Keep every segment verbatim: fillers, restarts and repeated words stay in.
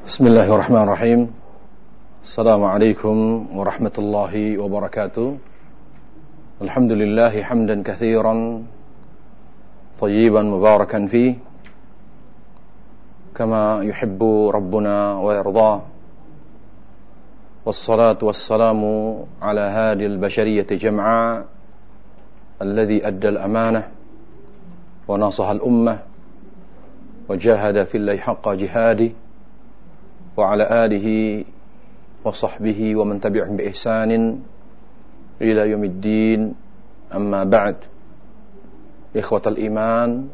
Bismillahirrahmanirrahim. Assalamualaikum warahmatullahi wabarakatuh. Alhamdulillahi hamdan katsiran thayyiban mubarakan fi kama yuhibbu rabbuna wa yarda. Wassalatu wassalamu ala hadil bashariyati jam'a alladhi adda al-amanah wa nasaha al-ummah wa jahada fillahi haqqa jihadi wa ala alihi wa sahbihi wa man tabi'ahum bi ihsanin ila yaumiddin, amma ba'd. Ikhwatal iman,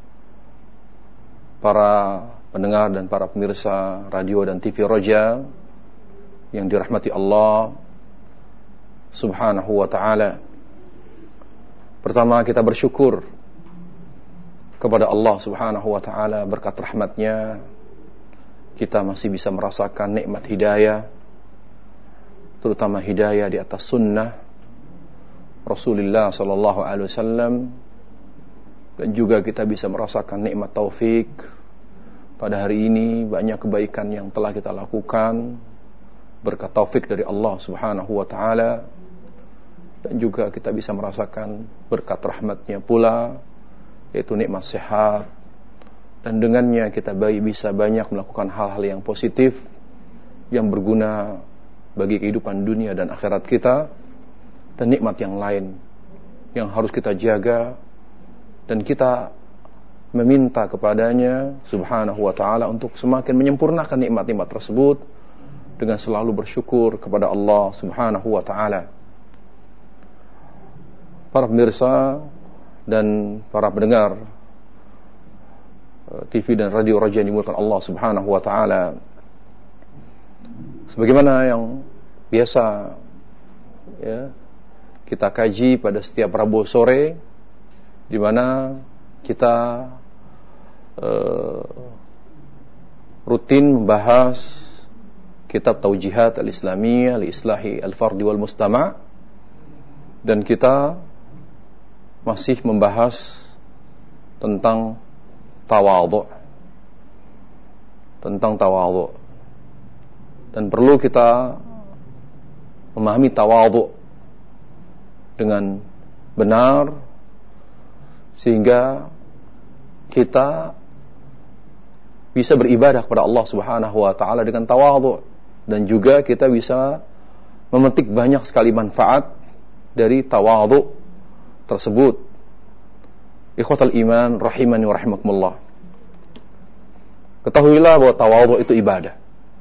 para pendengar dan para pemirsa radio dan T V Roja yang dirahmati Allah Subhanahu wa ta'ala. Pertama, kita bersyukur kepada Allah Subhanahu wa ta'ala, berkat rahmatnya kita masih bisa merasakan nikmat hidayah, terutama hidayah di atas sunnah Rasulullah sallallahu alaihi wasallam, dan juga kita bisa merasakan nikmat taufik. Pada hari ini banyak kebaikan yang telah kita lakukan berkat taufik dari Allah Subhanahu wa ta'ala, dan juga kita bisa merasakan berkat rahmatnya pula, yaitu nikmat sehat. Dan dengannya kita bisa banyak melakukan hal-hal yang positif, yang berguna bagi kehidupan dunia dan akhirat kita. Dan nikmat yang lain yang harus kita jaga, dan kita meminta kepadanya Subhanahu wa ta'ala untuk semakin menyempurnakan nikmat-nikmat tersebut dengan selalu bersyukur kepada Allah Subhanahu wa ta'ala. Para pemirsa dan para pendengar T V dan radio Raja yang dimuliakan Allah Subhanahu wa ta'ala, sebagaimana yang biasa ya, kita kaji pada setiap Rabu sore, di mana kita uh, rutin membahas kitab Taujihat al-Islamiyah li Islahi al-Fardi wal Mustama', dan kita masih membahas tentang tawadhu, tentang tawadhu, dan perlu kita memahami tawadhu dengan benar sehingga kita bisa beribadah kepada Allah Subhanahu wa ta'ala dengan tawadhu, dan juga kita bisa memetik banyak sekali manfaat dari tawadhu tersebut. Ikhwatal iman rahimani wa rahimakumullah, ketahuilah bahwa tawadhu itu ibadah.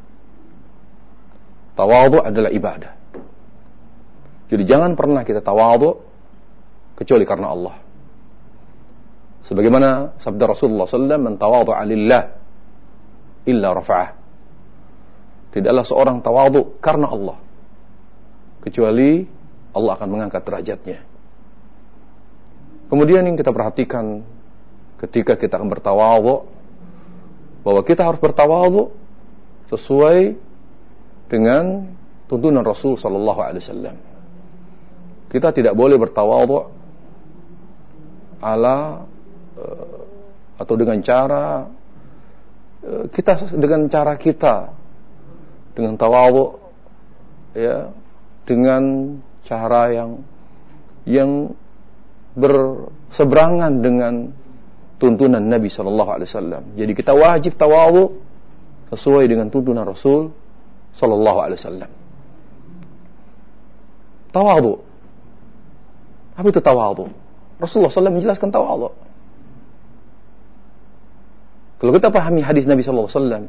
Tawadhu adalah ibadah. Jadi jangan pernah kita tawadhu kecuali karena Allah. Sebagaimana sabda Rasulullah sallallahu alaihi wasallam, "Man tawadhu'a lillah illa rafa'ah." Tidaklah seorang tawadhu karena Allah kecuali Allah akan mengangkat derajatnya. Kemudian yang kita perhatikan ketika kita akan bertawadhu, bahwa kita harus bertawadhu sesuai dengan tuntunan Rasul sallallahu alaihi wasallam. Kita tidak boleh bertawadhu ala uh, atau dengan cara uh, kita dengan cara kita dengan tawadhu ya, dengan cara yang yang berseberangan dengan tuntunan Nabi sallallahu alaihi wasallam. Jadi kita wajib tawadhu sesuai dengan tuntunan Rasul sallallahu alaihi wasallam. Tawadhu, apa itu tawadhu? Rasulullah sallallahu alaihi wasallam menjelaskan tawadhu. Kalau kita pahami hadis Nabi sallallahu alaihi wasallam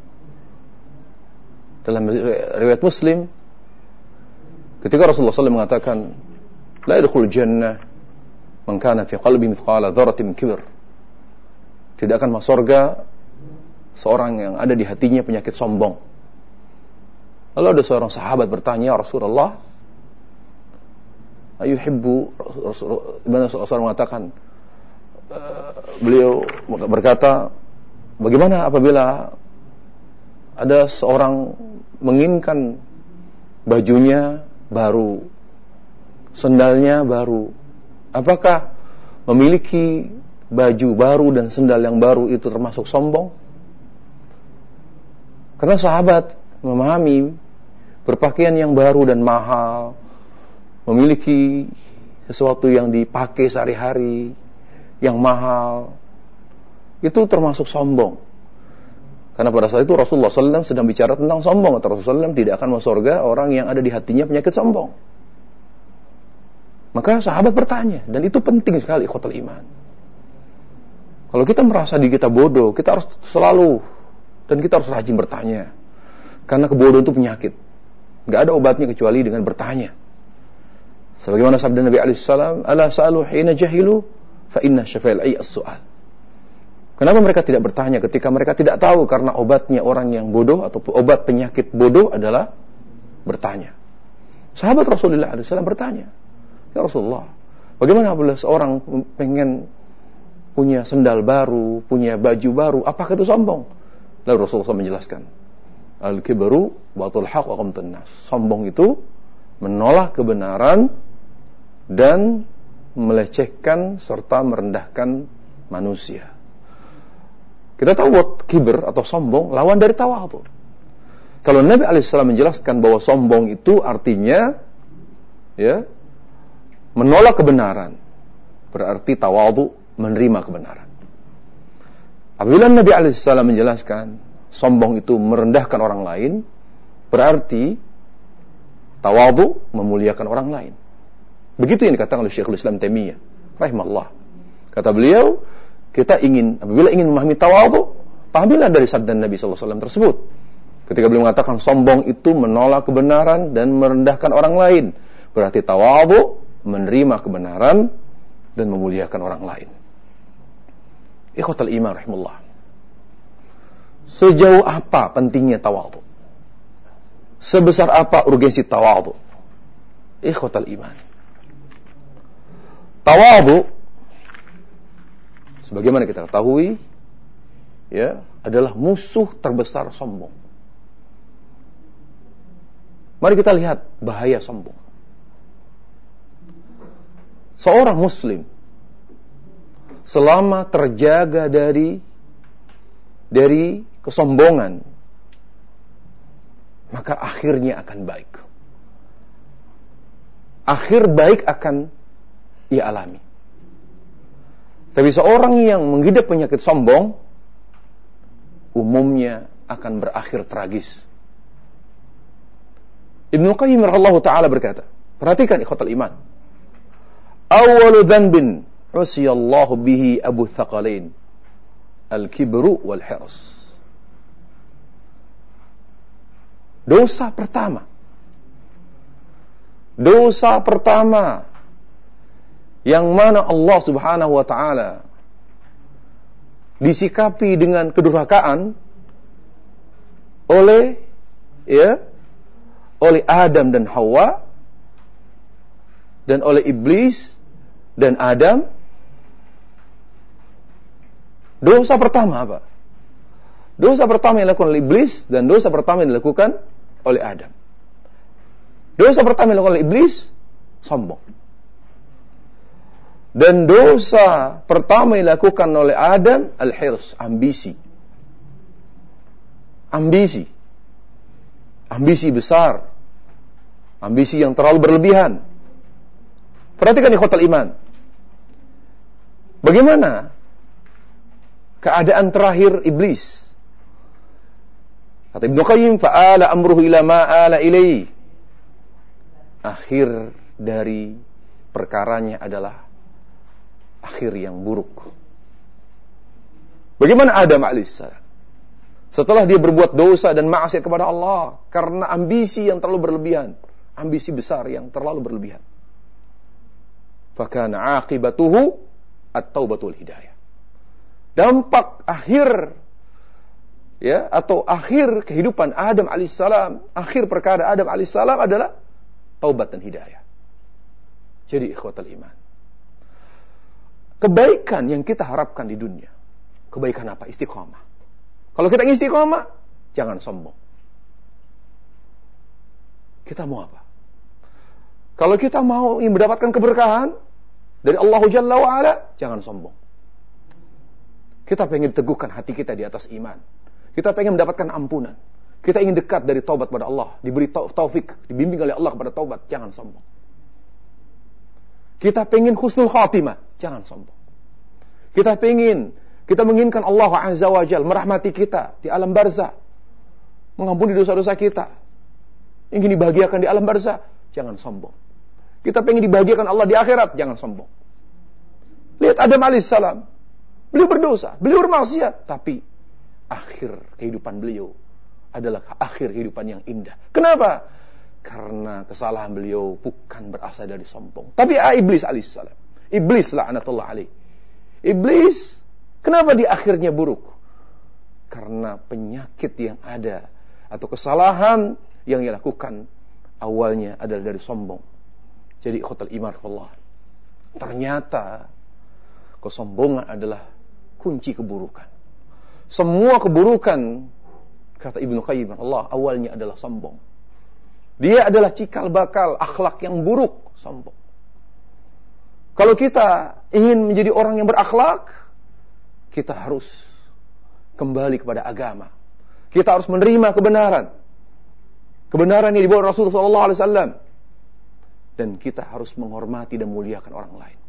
dalam riwayat Muslim, ketika Rasulullah sallallahu alaihi wasallam mengatakan, "La yadkhulul jannah man kana fi qalbi mithqala dzarratin min kibr." Tidak akan masuk surga seorang yang ada di hatinya penyakit sombong. Lalu ada seorang sahabat bertanya, "Ya Rasulullah, ayuhibbu?" Rasulullah Rasul mengatakan, uh, beliau berkata, "Bagaimana apabila ada seorang menginginkan bajunya baru, sendalnya baru, apakah memiliki baju baru dan sendal yang baru itu termasuk sombong?" Karena sahabat memahami berpakaian yang baru dan mahal, memiliki sesuatu yang dipakai sehari-hari, yang mahal, itu termasuk sombong. Karena pada saat itu Rasulullah shallallahu alaihi wasallam sedang bicara tentang sombong. Rasulullah shallallahu alaihi wasallam tidak akan masuk surga orang yang ada di hatinya penyakit sombong. Maka sahabat bertanya, dan itu penting sekali ikhwatul iman. Kalau kita merasa diri kita bodoh, kita harus selalu, dan kita harus rajin bertanya. Karena kebodohan itu penyakit. Gak ada obatnya kecuali dengan bertanya. Sebagaimana sabda Nabi alaihi salam, "Ala sa'alu hina jahilu, fa inna syafa'il ai as-su'al." Kenapa mereka tidak bertanya ketika mereka tidak tahu? Karena obatnya orang yang bodoh atau obat penyakit bodoh adalah bertanya. Sahabat Rasulullah shallallahu alaihi wasallam bertanya, "Ya Rasulullah, bagaimana apabila seorang pengen punya sendal baru, punya baju baru, apakah itu sombong?" Lalu Rasulullah shallallahu alaihi wasallam menjelaskan, "Al-kibru batul haq wa qamtun nas." Sombong itu menolak kebenaran dan melecehkan serta merendahkan manusia. Kita tahu buat kibir atau sombong lawan dari tawadhu. Kalau Nabi alaihi salam menjelaskan bahwa sombong itu artinya ya menolak kebenaran, berarti tawadhu menerima kebenaran. Apabila Nabi alaihi salam menjelaskan sombong itu merendahkan orang lain, berarti tawadhu memuliakan orang lain. Begitu yang dikatakan oleh Syekhul Islam Taimiyah rahimahullah. Kata beliau, kita ingin, apabila ingin memahami tawadhu, pahamilah dari sabda Nabi sallallahu alaihi wasallam tersebut. Ketika beliau mengatakan sombong itu menolak kebenaran dan merendahkan orang lain, berarti tawadhu menerima kebenaran dan memuliakan orang lain. Ikhwatul iman rahimullah. Sejauh apa pentingnya tawadhu? Sebesar apa urgensi tawadhu? Ikhwatul iman. Tawadhu sebagaimana kita ketahui, ya, adalah musuh terbesar sombong. Mari kita lihat bahaya sombong. Seorang muslim selama terjaga dari dari kesombongan, maka akhirnya akan baik. Akhir baik akan ia alami. Tapi seorang yang mengidap penyakit sombong, umumnya akan berakhir tragis. Ibnu Qayyim rahimahullahu ta'ala berkata, perhatikan ikhwatul iman. Awwalu dhanbin usiyallahu bihi abu thaqalain, al-kibru wal hirs. Dosa pertama. Dosa pertama yang mana Allah subhanahu wa ta'ala disikapi dengan kedurhakaan oleh ya oleh Adam dan Hawa dan oleh iblis dan Adam. Dosa pertama apa? Dosa pertama yang dilakukan oleh iblis dan dosa pertama yang dilakukan oleh Adam. Dosa pertama yang dilakukan oleh iblis, sombong. Dan dosa pertama yang dilakukan oleh Adam, al-hirs, ambisi. Ambisi. Ambisi besar. Ambisi yang terlalu berlebihan. Perhatikan ikhwatul iman. Bagaimana keadaan terakhir iblis? Kata Ibnu Qayyim, fa'ala amruhu ila ma'ala ilaihi. Akhir dari perkaranya adalah akhir yang buruk. Bagaimana Adam alaihissalam? Setelah dia berbuat dosa dan maksiat kepada Allah karena ambisi yang terlalu berlebihan, ambisi besar yang terlalu berlebihan. Fakana aqibatuhu at-taubatul hidayah. Dampak akhir ya atau akhir kehidupan Adam alaihissalam, akhir perkara Adam alaihissalam adalah taubat dan hidayah. Jadi ikhwatul iman, kebaikan yang kita harapkan di dunia, kebaikan apa? Istiqamah. Kalau kita ingin istiqamah, jangan sombong. Kita mau apa? Kalau kita mau ingin mendapatkan keberkahan dari Allah Jalla wa'ala, jangan sombong. Kita pengen teguhkan hati kita di atas iman. Kita pengen mendapatkan ampunan. Kita ingin dekat dari taubat pada Allah, diberi taufik, dibimbing oleh Allah kepada taubat, jangan sombong. Kita pengen husnul khatimah, jangan sombong. Kita pengen, kita menginginkan Allah Azza wa Jalla merahmati kita di alam barzah, mengampuni dosa-dosa kita, ingin dibahagiakan di alam barzah, jangan sombong. Kita pengen dibahagiakan Allah di akhirat, jangan sombong. Lihat Adam alaihissalam, beliau berdosa, beliau bermaksiat, tapi akhir kehidupan beliau adalah akhir kehidupan yang indah. Kenapa? Karena kesalahan beliau bukan berasal dari sombong, tapi ah, iblis alaihissalam. Iblis laknatullah alaih. Iblis, kenapa di akhirnya buruk? Karena penyakit yang ada atau kesalahan yang ia lakukan awalnya adalah dari sombong. Jadi ikhwatal iman Allah, ternyata kesombongan adalah kunci keburukan. Semua keburukan, kata Ibnu Qayyim Allah, awalnya adalah sombong. Dia adalah cikal bakal akhlak yang buruk, sombong. Kalau kita ingin menjadi orang yang berakhlak, kita harus kembali kepada agama. Kita harus menerima kebenaran. Kebenaran yang dibawa Rasulullah sallallahu alaihi wasallam. Dan kita harus menghormati dan muliakan orang lain.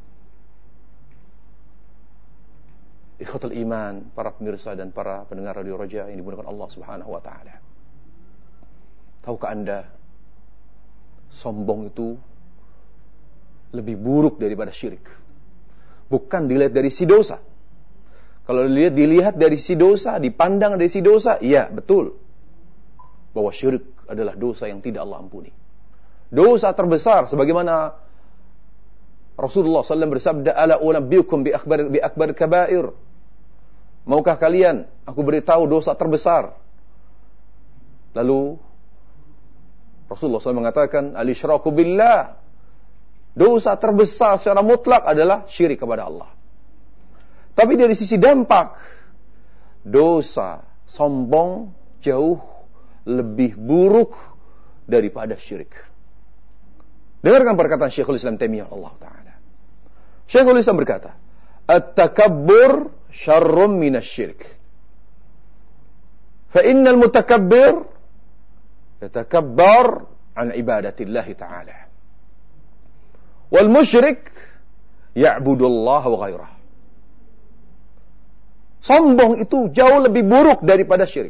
Ikhwatul iman, para pemirsa dan para pendengar Radio Roja yang dimuliakan Allah Subhanahu wa taala. Tahukah Anda, sombong itu lebih buruk daripada syirik. Bukan dilihat dari si dosa. Kalau dilihat dilihat dari si dosa, dipandang dari si dosa, iya betul bahwa syirik adalah dosa yang tidak Allah ampuni. Dosa terbesar, sebagaimana Rasulullah sallallahu alaihi wasallam bersabda, "Ala unabbiukum bi akbar bi akbar kabair." Maukah kalian aku beritahu dosa terbesar? Lalu Rasulullah sallallahu alaihi wasallam mengatakan, "Al-isyraku billah." Dosa terbesar secara mutlak adalah syirik kepada Allah. Tapi dari sisi dampak, dosa sombong jauh lebih buruk daripada syirik. Dengarkan perkataan Syekhul Islam Taimiyah Allah Ta'ala. Syekhul Islam berkata, "At-takabbur syarrun minasy-syirk. Fa innal mutakabbir yatakabbar an ibadatillah ta'ala. Wal musyrik ya'budullah wa ghairah." Sombong itu jauh lebih buruk daripada syirik.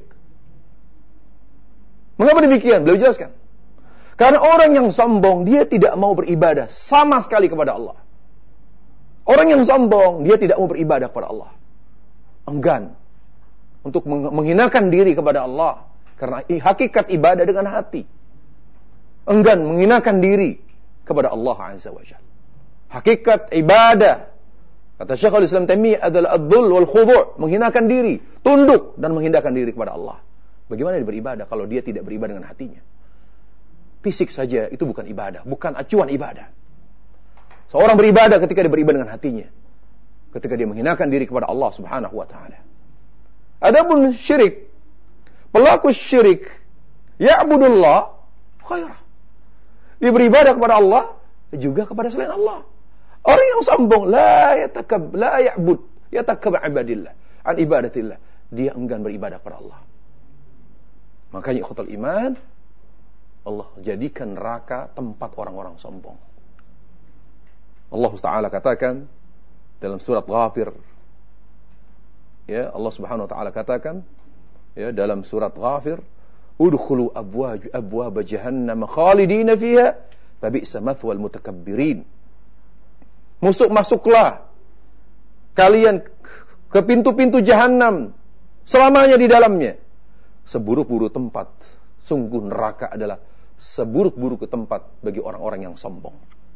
Mengapa demikian? Beliau jelaskan. Karena orang yang sombong, dia tidak mau beribadah sama sekali kepada Allah. Orang yang sombong, dia tidak mau beribadah kepada Allah. Enggan untuk menghinakan diri kepada Allah. Karena hakikat ibadah dengan hati. Enggan menghinakan diri kepada Allah Azza wa Jalla. Hakikat ibadah, kata Syekhul Islam Taimiyah, adalah ad-dhul wal khudu', menghinakan diri, tunduk dan menghinakan diri kepada Allah. Bagaimana dia beribadah kalau dia tidak beribadah dengan hatinya? Fisik saja itu bukan ibadah, bukan acuan ibadah. Seorang beribadah ketika dia beribadah dengan hatinya, ketika dia menghinakan diri kepada Allah Subhanahu wa taala. Adapun syirik, pelaku syirik ya'budullah khairah. Dia beribadah kepada Allah juga kepada selain Allah. Orang yang sombong la yatakab la ya'bud yatakab ibadillah an ibadatillah, dia enggan beribadah kepada Allah. Makanya ikhwatul iman, Allah jadikan neraka tempat orang-orang sombong. Allah Taala katakan dalam surat Ghafir, ya, Allah Subhanahu wa taala katakan, ya, dalam surat Ghafir, udkhulu abwaab abwaab jahannam khalidina fiha fabi'sa mathwal mutakabbirin. Masuk masuklah kalian ke pintu-pintu jahanam selamanya di dalamnya. Seburuk-buruk tempat, sungguh neraka adalah seburuk-buruk tempat bagi orang-orang yang sombong.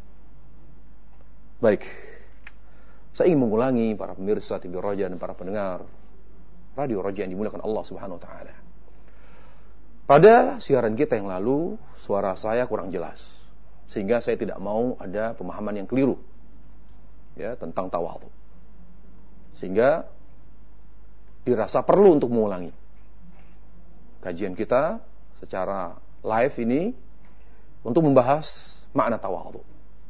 Baik, saya ingin mengulangi para pemirsa T V Roja dan para pendengar Radio Roja yang dimuliakan Allah Subhanahu wa taala. Pada siaran kita yang lalu, suara saya kurang jelas, sehingga saya tidak mau ada pemahaman yang keliru, ya, tentang tawadhu. Sehingga dirasa perlu untuk mengulangi kajian kita secara live ini untuk membahas makna tawadhu.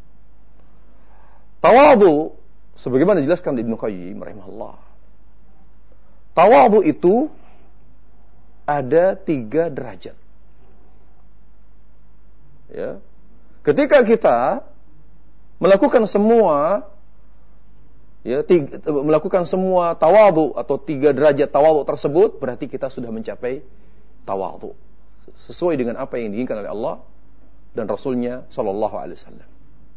Tawadhu sebagaimana dijelaskan Ibnu Qayyim rahimahullah. Tawadhu itu ada tiga derajat. Ya. Ketika kita melakukan semua ya tiga, melakukan semua tawadhu atau tiga derajat tawadhu tersebut, berarti kita sudah mencapai tawadhu sesuai dengan apa yang diinginkan oleh Allah dan Rasulnya sallallahu alaihi wasallam.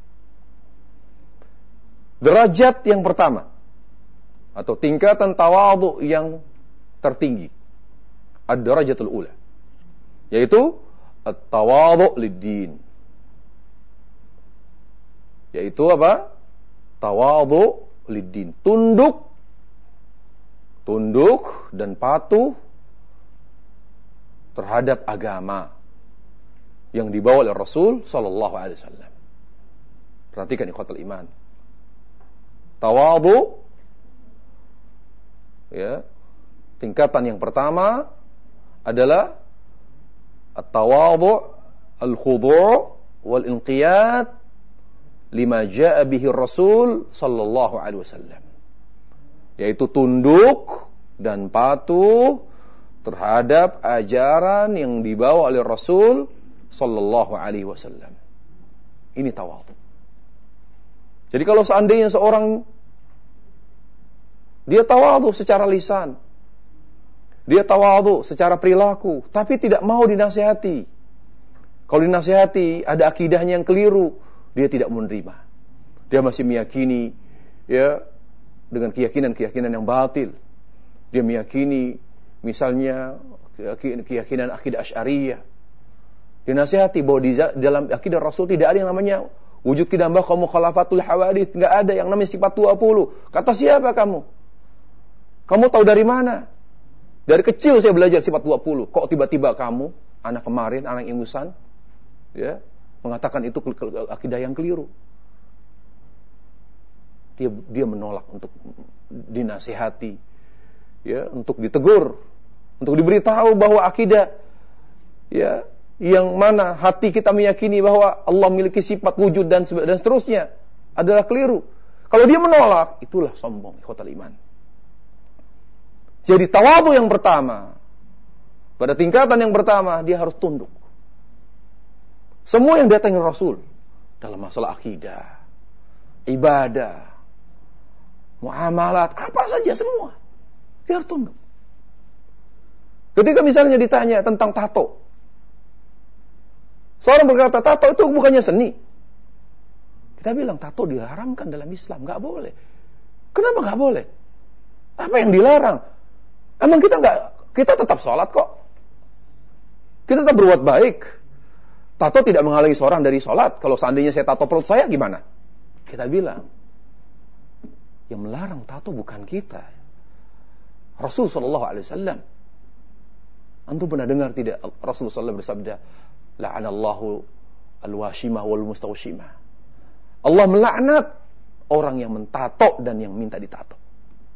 Derajat yang pertama atau tingkatan tawadhu yang tertinggi, ad-darajatul ula, yaitu at-tawadhu lid-din. Yaitu apa? Tawadhu lid-din. Tunduk tunduk dan patuh terhadap agama yang dibawa oleh Rasul sallallahu alaihi wasallam. Perhatikan ikhwatul iman. Tawadhu ya, tingkatan yang pertama adalah at-tawadhu al-khudu' wal-inqiyad lima jaa bihi Rasul sallallahu alaihi wasallam. Yaitu tunduk dan patuh terhadap ajaran yang dibawa oleh Rasul sallallahu alaihi wasallam. Ini tawadhu. Jadi kalau seandainya seorang dia tawadhu secara lisan, dia tawadhu secara perilaku, tapi tidak mau dinasihati. Kalau dinasihati ada akidahnya yang keliru, dia tidak menerima. Dia masih meyakini ya dengan keyakinan-keyakinan yang batil. Dia meyakini misalnya keyakinan akidah Asy'ariyah. Dinasihati bahwa di dalam akidah Rasul tidak ada yang namanya wujud kidambah kaum mukhalafatul hawadits, enggak ada yang namanya sifat dua puluh. Kata siapa kamu? Kamu tahu dari mana? Dari kecil saya belajar sifat dua puluh. Kok tiba-tiba kamu, anak kemarin, anak ingusan, ya, mengatakan itu akidah yang keliru. Dia dia menolak untuk dinasihati, ya, untuk ditegur, untuk diberitahu bahwa akidah ya yang mana hati kita meyakini bahwa Allah memiliki sifat wujud dan dan seterusnya adalah keliru. Kalau dia menolak, itulah sombong, ikhwatul iman. Jadi tawadhu yang pertama, pada tingkatan yang pertama dia harus tunduk. Semua yang datang dari Rasul dalam masalah akidah, ibadah, muamalat, apa saja semua dia harus tunduk. Ketika misalnya ditanya tentang tato, seorang berkata tato itu bukannya seni. Kita bilang tato diharamkan dalam Islam, nggak boleh. Kenapa nggak boleh? Apa yang dilarang? Emang kita nggak, kita tetap sholat kok. Kita tetap berbuat baik. Tato tidak menghalangi seorang dari sholat. Kalau seandainya saya tato perut saya gimana? Kita bilang, yang melarang tato bukan kita, Rasul sallallahu alaihi wasallam. Antum pernah dengar tidak Rasul sallallahu alaihi wasallam bersabda, la'anallahu al-washimah wal mustawshimah. Allah melaknat orang yang mentato dan yang minta ditato.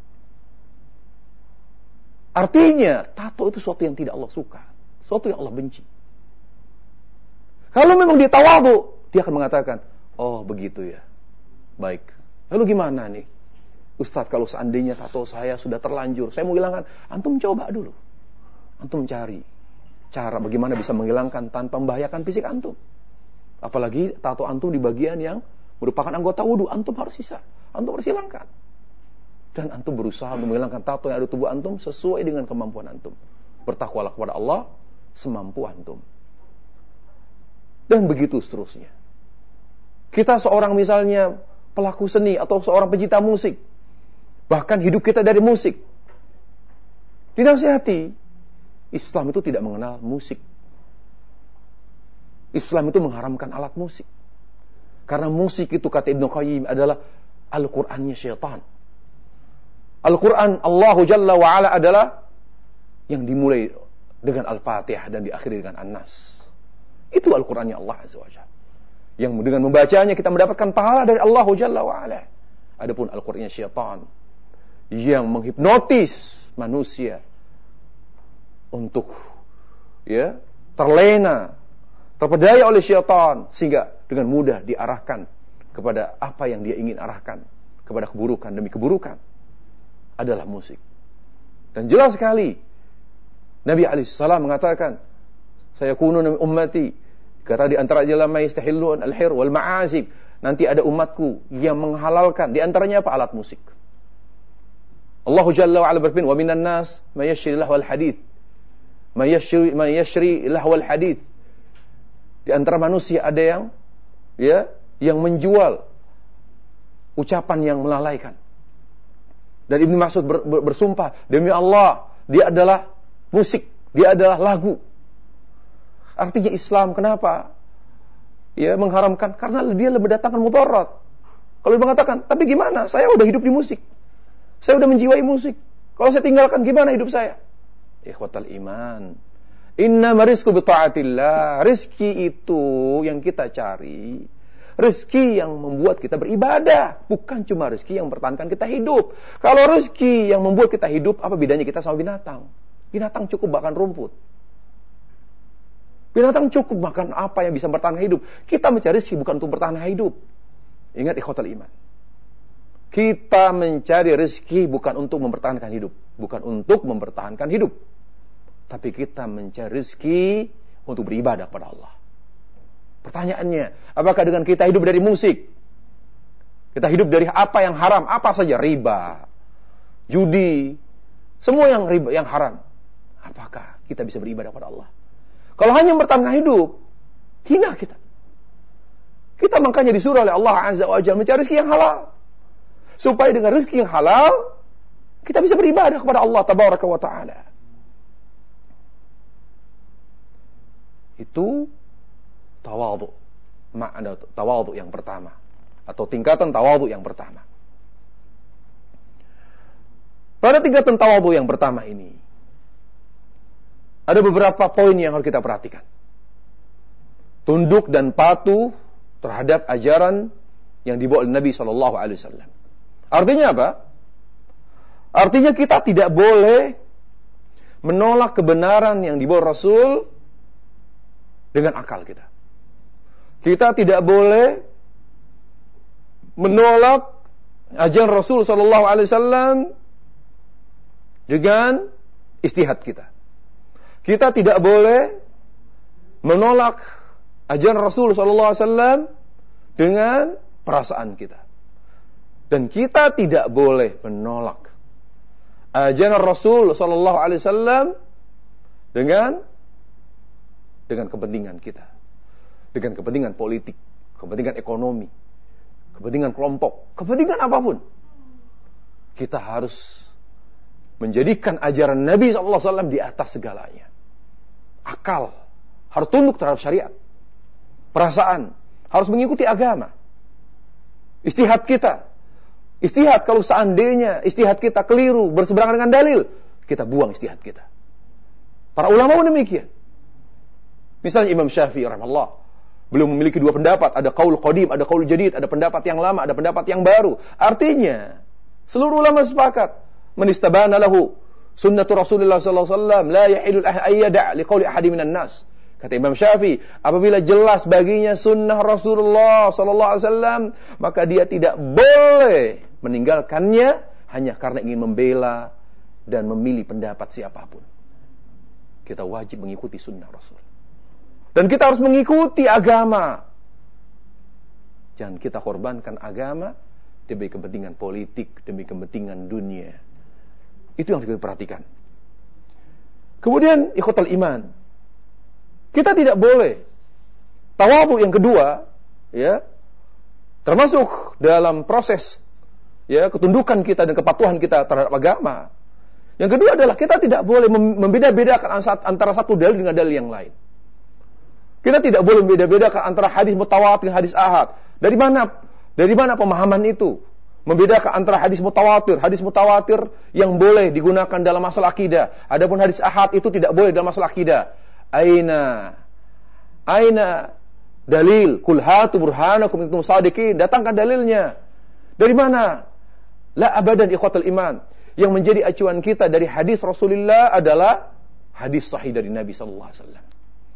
Artinya, tato itu sesuatu yang tidak Allah suka, sesuatu yang Allah benci. Kalau memang dia tawadhu, dia akan mengatakan, oh begitu ya, baik. Lalu gimana nih, Ustadz, kalau seandainya tato saya sudah terlanjur, saya mau hilangkan. Antum coba dulu, antum cari cara bagaimana bisa menghilangkan tanpa membahayakan fisik antum. Apalagi tato antum di bagian yang merupakan anggota wudu, antum harus sisa, antum harus hilangkan. Dan antum berusaha untuk menghilangkan tato yang ada di tubuh antum sesuai dengan kemampuan antum. Bertakwalah kepada Allah semampu antum. Dan begitu seterusnya. Kita seorang misalnya pelaku seni atau seorang pencipta musik, bahkan hidup kita dari musik, dinasihati, Islam itu tidak mengenal musik. Islam itu mengharamkan alat musik. Karena musik itu kata Ibnu Qayyim adalah Al-Qur'annya syaitan. Al-Quran Allahu Jalla wa'ala adalah yang dimulai dengan Al-Fatihah dan diakhiri dengan An-Nas. Itu Al-Qurannya Allah Azza wa Jalla. Yang dengan membacanya kita mendapatkan pahala dari Allahu Jalla wa'ala. Adapun Al-Qurannya syaitan yang menghipnotis manusia untuk ya terlena, terpedaya oleh syaitan sehingga dengan mudah diarahkan kepada apa yang dia ingin arahkan, kepada keburukan demi keburukan, adalah musik. Dan jelas sekali Nabi alaihi salam mengatakan, saya kunu ummati, kata di antara jalan yastahillun al-hir wal ma'azib, nanti ada umatku yang menghalalkan, di antaranya apa? Alat musik. Allahu Jalla wa Ala berfirman, wa minan nas may yashri lahwal hadits, may yashri may yashri lahwal hadits. Di antara manusia ada yang ya, yang menjual ucapan yang melalaikan. Dan Ibnu Mas'ud ber, ber, bersumpah, demi Allah, dia adalah musik, dia adalah lagu. Artinya Islam kenapa ya mengharamkan? Karena dia lebih datangkan mudarat. Kalau dia mengatakan, tapi gimana? Saya udah hidup di musik. Saya udah menjiwai musik. Kalau saya tinggalkan, gimana hidup saya? Ikhwatal iman. Inna marizqu bi ta'atillah. Rizki itu yang kita cari, rizki yang membuat kita beribadah, bukan cuma rizki yang mempertahankan kita hidup. Kalau rizki yang membuat kita hidup, apa bedanya kita sama binatang? Binatang cukup makan rumput. Binatang cukup makan apa yang bisa bertahan hidup. Kita mencari rizki bukan untuk bertahan hidup. Ingat ikhwatal iman. Kita mencari rezeki bukan untuk mempertahankan hidup, bukan untuk mempertahankan hidup, tapi kita mencari rezeki untuk beribadah kepada Allah. Pertanyaannya, apakah dengan kita hidup dari musik, kita hidup dari apa yang haram, apa saja, riba, judi, semua yang riba, yang haram, apakah kita bisa beribadah kepada Allah? Kalau hanya mempertahankan hidup, hina kita. Kita makanya disuruh oleh Allah Azza wa Jalla mencari rezeki yang halal, supaya dengan rezeki yang halal kita bisa beribadah kepada Allah Tabaraka wa Ta'ala. Itu tawadhu, makna tawadhu yang pertama, atau tingkatan tawadhu yang pertama. Pada tingkatan tawadhu yang pertama ini ada beberapa poin yang harus kita perhatikan. Tunduk dan patuh terhadap ajaran yang dibawa oleh Nabi sallallahu alaihi wasallam. Artinya apa? Artinya kita tidak boleh menolak kebenaran yang dibawa Rasul dengan akal kita. Kita tidak boleh menolak ajaran Rasul sallallahu alaihi wasallam dengan istihad kita. Kita tidak boleh menolak ajaran Rasul sallallahu alaihi wasallam dengan perasaan kita. Dan kita tidak boleh menolak ajaran Rasul sallallahu alaihi wasallam dengan dengan kepentingan kita, dengan kepentingan politik, kepentingan ekonomi, kepentingan kelompok, kepentingan apapun. Kita harus menjadikan ajaran Nabi sallallahu alaihi wasallam di atas segalanya. Akal harus tunduk terhadap syariat. Perasaan harus mengikuti agama. Istihad kita, istihad kalau seandainya istihad kita keliru, berseberangan dengan dalil, kita buang istihad kita. Para ulama pun demikian. Misalnya Imam Syafi'i rahimahullah, beliau memiliki dua pendapat, ada qaul qadim, ada qaul jadid, ada pendapat yang lama, ada pendapat yang baru. Artinya, seluruh ulama sepakat, man istabana lahu sunnatu Rasulullah sallallahu alaihi wasallam la yahilul ayyada' liqauli ahadi minan nas. Kata Imam Syafi'i, apabila jelas baginya sunnah Rasulullah sallallahu alaihi wasallam, maka dia tidak boleh meninggalkannya hanya karena ingin membela dan memilih pendapat siapapun. Kita wajib mengikuti sunnah Rasul. Dan kita harus mengikuti agama. Jangan kita korbankan agama demi kepentingan politik, demi kepentingan dunia. Itu yang kita perhatikan. Kemudian ikhwatal iman, kita tidak boleh tawadhu yang kedua, ya, termasuk dalam proses ya ketundukan kita dan kepatuhan kita terhadap agama. Yang kedua adalah kita tidak boleh membeda-bedakan antara satu dalil dengan dalil yang lain. Kita tidak boleh membeda-bedakan antara hadis mutawatir dan hadis ahad. Dari mana? Dari mana pemahaman itu? Membedakan antara hadis mutawatir, hadis mutawatir yang boleh digunakan dalam masalah akidah. Adapun hadis ahad itu tidak boleh dalam masalah akidah. Aina Aina dalil kul hatu burhanakum in kuntum shadiqin. Datangkan dalilnya. Dari mana? La abadan ikhwatul iman. Yang menjadi acuan kita dari hadis Rasulullah adalah hadis sahih dari Nabi sallallahu alaihi wasallam.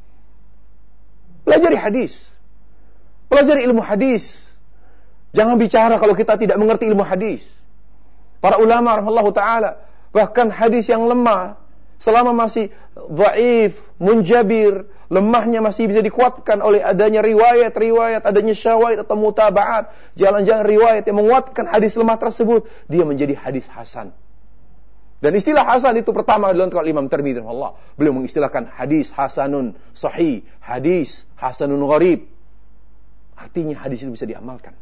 Pelajari hadis. Pelajari ilmu hadis. Jangan bicara kalau kita tidak mengerti ilmu hadis. Para ulama rahimahullah ta'ala, bahkan hadis yang lemah selama masih dhaif, munjabir, lemahnya masih bisa dikuatkan oleh adanya riwayat-riwayat, adanya syawahid atau mutaba'at, jalan-jalan riwayat yang menguatkan hadis lemah tersebut, dia menjadi hadis hasan. Dan istilah hasan itu pertama adalah untuk Imam Tirmidzi rahimahullah. Beliau mengistilahkan hadis hasanun sahih, hadis hasanun gharib. Artinya hadis itu bisa diamalkan.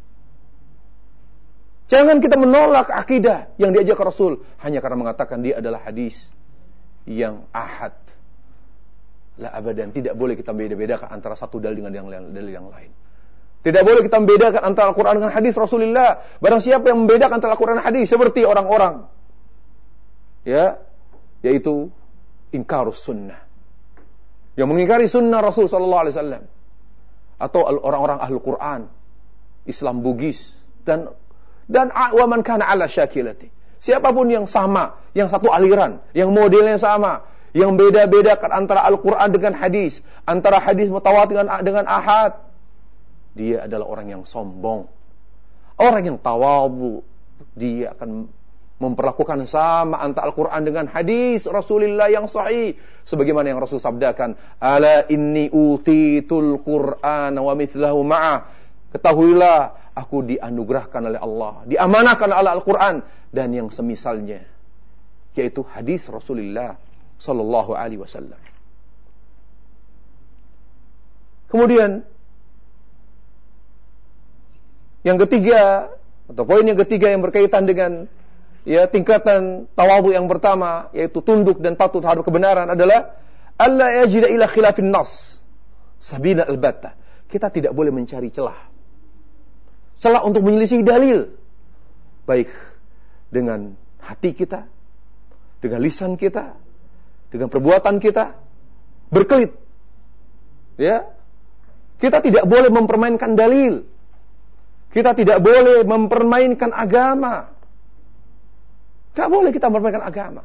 Jangan kita menolak akidah yang diajarkan Rasul hanya karena mengatakan dia adalah hadis yang ahad. La abadan, tidak boleh kita beda-bedakan antara satu dalil dengan yang dalil yang lain. Tidak boleh kita membedakan antara Al-Quran dengan hadis Rasulullah. Barang siapa yang membedakan antara Al-Quran dan hadis seperti orang-orang, ya, yaitu ingkarus sunnah, yang mengingkari sunnah Rasul sallallahu alaihi wasallam, atau orang-orang ahli Quran, Islam Bugis, dan dan wa man kana ala syakilati. Siapapun yang sama, yang satu aliran, yang modelnya sama, yang beda-bedakan antara Al-Quran dengan hadis, antara hadis mutawatir dengan, dengan ahad, dia adalah orang yang sombong. Orang yang tawadhu, dia akan memperlakukan sama antara Al-Quran dengan hadis Rasulullah yang sahih. Sebagaimana yang Rasul sabdakan, ala inni utitul Qur'an wa mithlahu ma'ah. Ketahuilah, aku dianugerahkan oleh Allah, diamanahkan oleh Al-Quran dan yang semisalnya, yaitu hadis Rasulullah sallallahu alaihi wasallam. Kemudian yang ketiga, atau poin yang ketiga yang berkaitan dengan ya tingkatan tawadhu yang pertama, yaitu tunduk dan patuh terhadap kebenaran, adalah alla yajida ila khilafin nas sabila albatta. Kita tidak boleh mencari celah celah untuk menyelisih dalil, baik dengan hati kita, dengan lisan kita, dengan perbuatan kita, berkelit. Ya, kita tidak boleh mempermainkan dalil. Kita tidak boleh mempermainkan agama. Gak boleh kita mempermainkan agama.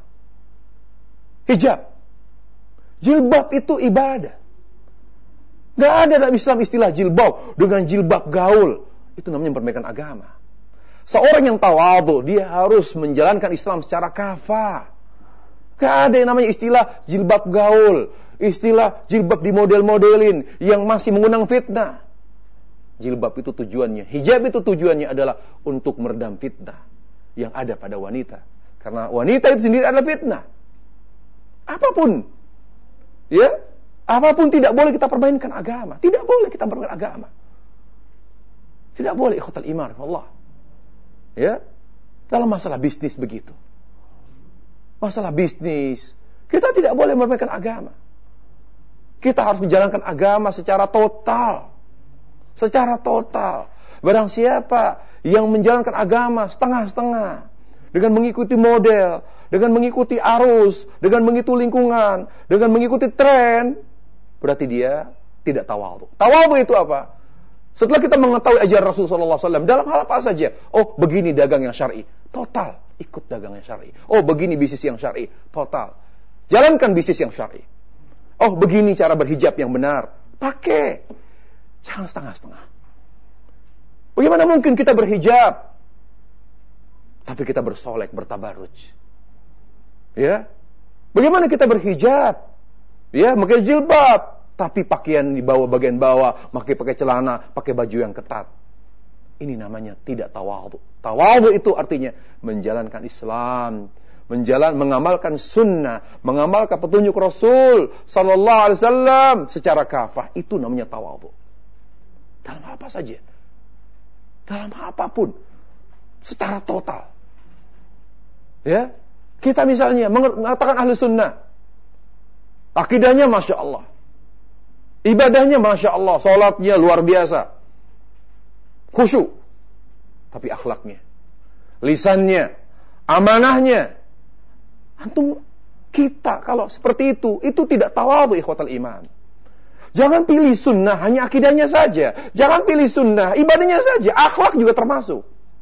Hijab, jilbab itu ibadah. Gak ada dalam Islam istilah jilbab dengan jilbab gaul. Itu namanya mempermainkan agama. Seorang yang tawadhu, dia harus menjalankan Islam secara kafah. Gak ada yang namanya istilah jilbab gaul, istilah jilbab di model-modelin yang masih mengundang fitnah. Jilbab itu tujuannya, hijab itu tujuannya adalah untuk meredam fitnah yang ada pada wanita. Karena wanita itu sendiri adalah fitnah. Apapun, ya, apapun tidak boleh kita permainkan agama. Tidak boleh kita permainkan agama. Tidak boleh, ikhwatal iman, Allah. Ya, dalam masalah bisnis begitu. Masalah bisnis, kita tidak boleh meremehkan agama. Kita harus menjalankan agama secara total. Secara total. Barang siapa yang menjalankan agama setengah-setengah, dengan mengikuti model, dengan mengikuti arus, dengan mengikuti lingkungan, dengan mengikuti tren, berarti dia tidak tawadhu. Tawadhu itu apa? Setelah kita mengetahui ajaran Rasulullah sallallahu alaihi wasallam dalam hal apa saja, oh begini dagang yang syar'i, total ikut dagang yang syar'i. Oh begini bisnis yang syar'i, total jalankan bisnis yang syar'i. Oh begini cara berhijab yang benar, pakai, jangan setengah-setengah. Bagaimana mungkin kita berhijab tapi kita bersolek, bertabarruj? Ya, bagaimana kita berhijab, ya, pakai jilbab tapi pakaian di bawah, bagian bawah, pakai pakai celana, pakai baju yang ketat. Ini namanya tidak tawadhu. Tawadhu itu artinya menjalankan Islam, menjalan, mengamalkan sunnah, mengamalkan petunjuk Rasul sallallahu alaihi wasallam secara kafah. Itu namanya tawadhu. Dalam apa saja, dalam apapun, secara total. Ya, kita misalnya mengatakan ahli sunnah, akidahnya masya Allah. Ibadahnya Masya Allah, sholatnya luar biasa, khusyuk, tapi akhlaknya, lisannya, amanahnya, antum kita kalau seperti itu, itu tidak tawadhu ikhwatal iman. Jangan pilih sunnah hanya akidahnya saja, jangan pilih sunnah ibadahnya saja, akhlak juga termasuk.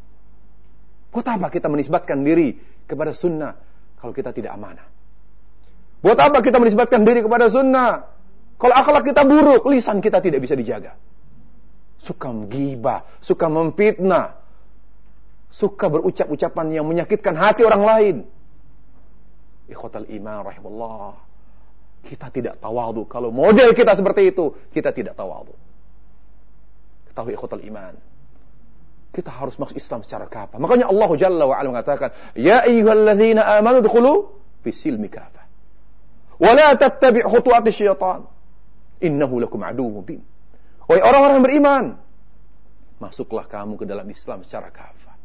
Buat apa kita menisbatkan diri kepada sunnah kalau kita tidak amanah? Buat apa kita menisbatkan diri kepada sunnah kalau akhlak kita buruk, lisan kita tidak bisa dijaga? Suka menggibah, suka memfitnah, suka berucap-ucapan yang menyakitkan hati orang lain. Ikhwatal iman rahimahullah. Kita tidak tawadhu. Kalau model kita seperti itu, kita tidak tawadhu. Ketahui ikhwatal iman. Kita harus masuk Islam secara kafah. Makanya Allah Jalla wa Ala mengatakan, "Ya ayyuhalladzina amanu dkhulu fis-silmi kafah. Wa la tattabi' khutuwati syaitan. Innahu lakum aduwwun mubin." Wahai orang-orang yang beriman, masuklah kamu ke dalam Islam secara kafah.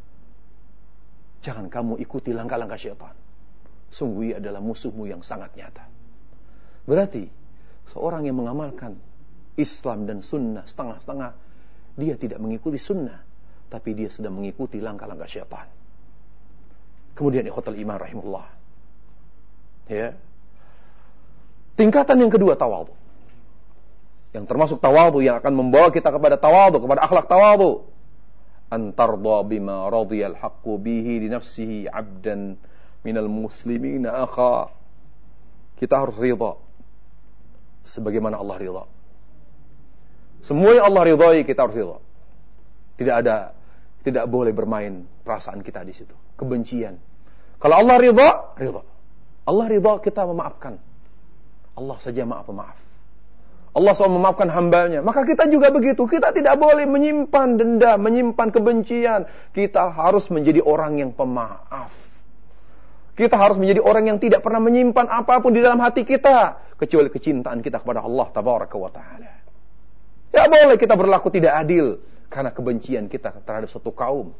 Jangan kamu ikuti langkah-langkah syaitan. Sungguh ia adalah musuhmu yang sangat nyata. Berarti seorang yang mengamalkan Islam dan sunnah setengah-setengah, dia tidak mengikuti sunnah, tapi dia sedang mengikuti langkah-langkah syaitan. Kemudian ikhwatal iman rahimahullah. Ya. Tingkatan yang kedua, tawadhu. Yang termasuk tawadhu yang akan membawa kita kepada tawadhu, kepada akhlak tawadhu. Antarda bima radiyal haqqu bihi li nafsihi 'abdan minal muslimina akha. Kita harus ridha sebagaimana Allah ridha. Semua yang Allah ridhai kita harus ridha. Tidak ada, tidak boleh bermain perasaan kita di situ. Kebencian. Kalau Allah ridha, ridha. Allah ridha, kita memaafkan. Allah saja maaf pemaaf. Allah selalu memaafkan hambanya. Maka kita juga begitu. Kita tidak boleh menyimpan dendam, menyimpan kebencian. Kita harus menjadi orang yang pemaaf. Kita harus menjadi orang yang tidak pernah menyimpan apapun di dalam hati kita, kecuali kecintaan kita kepada Allah Tabaraka wa Ta'ala. Tidak boleh kita berlaku tidak adil karena kebencian kita terhadap satu kaum.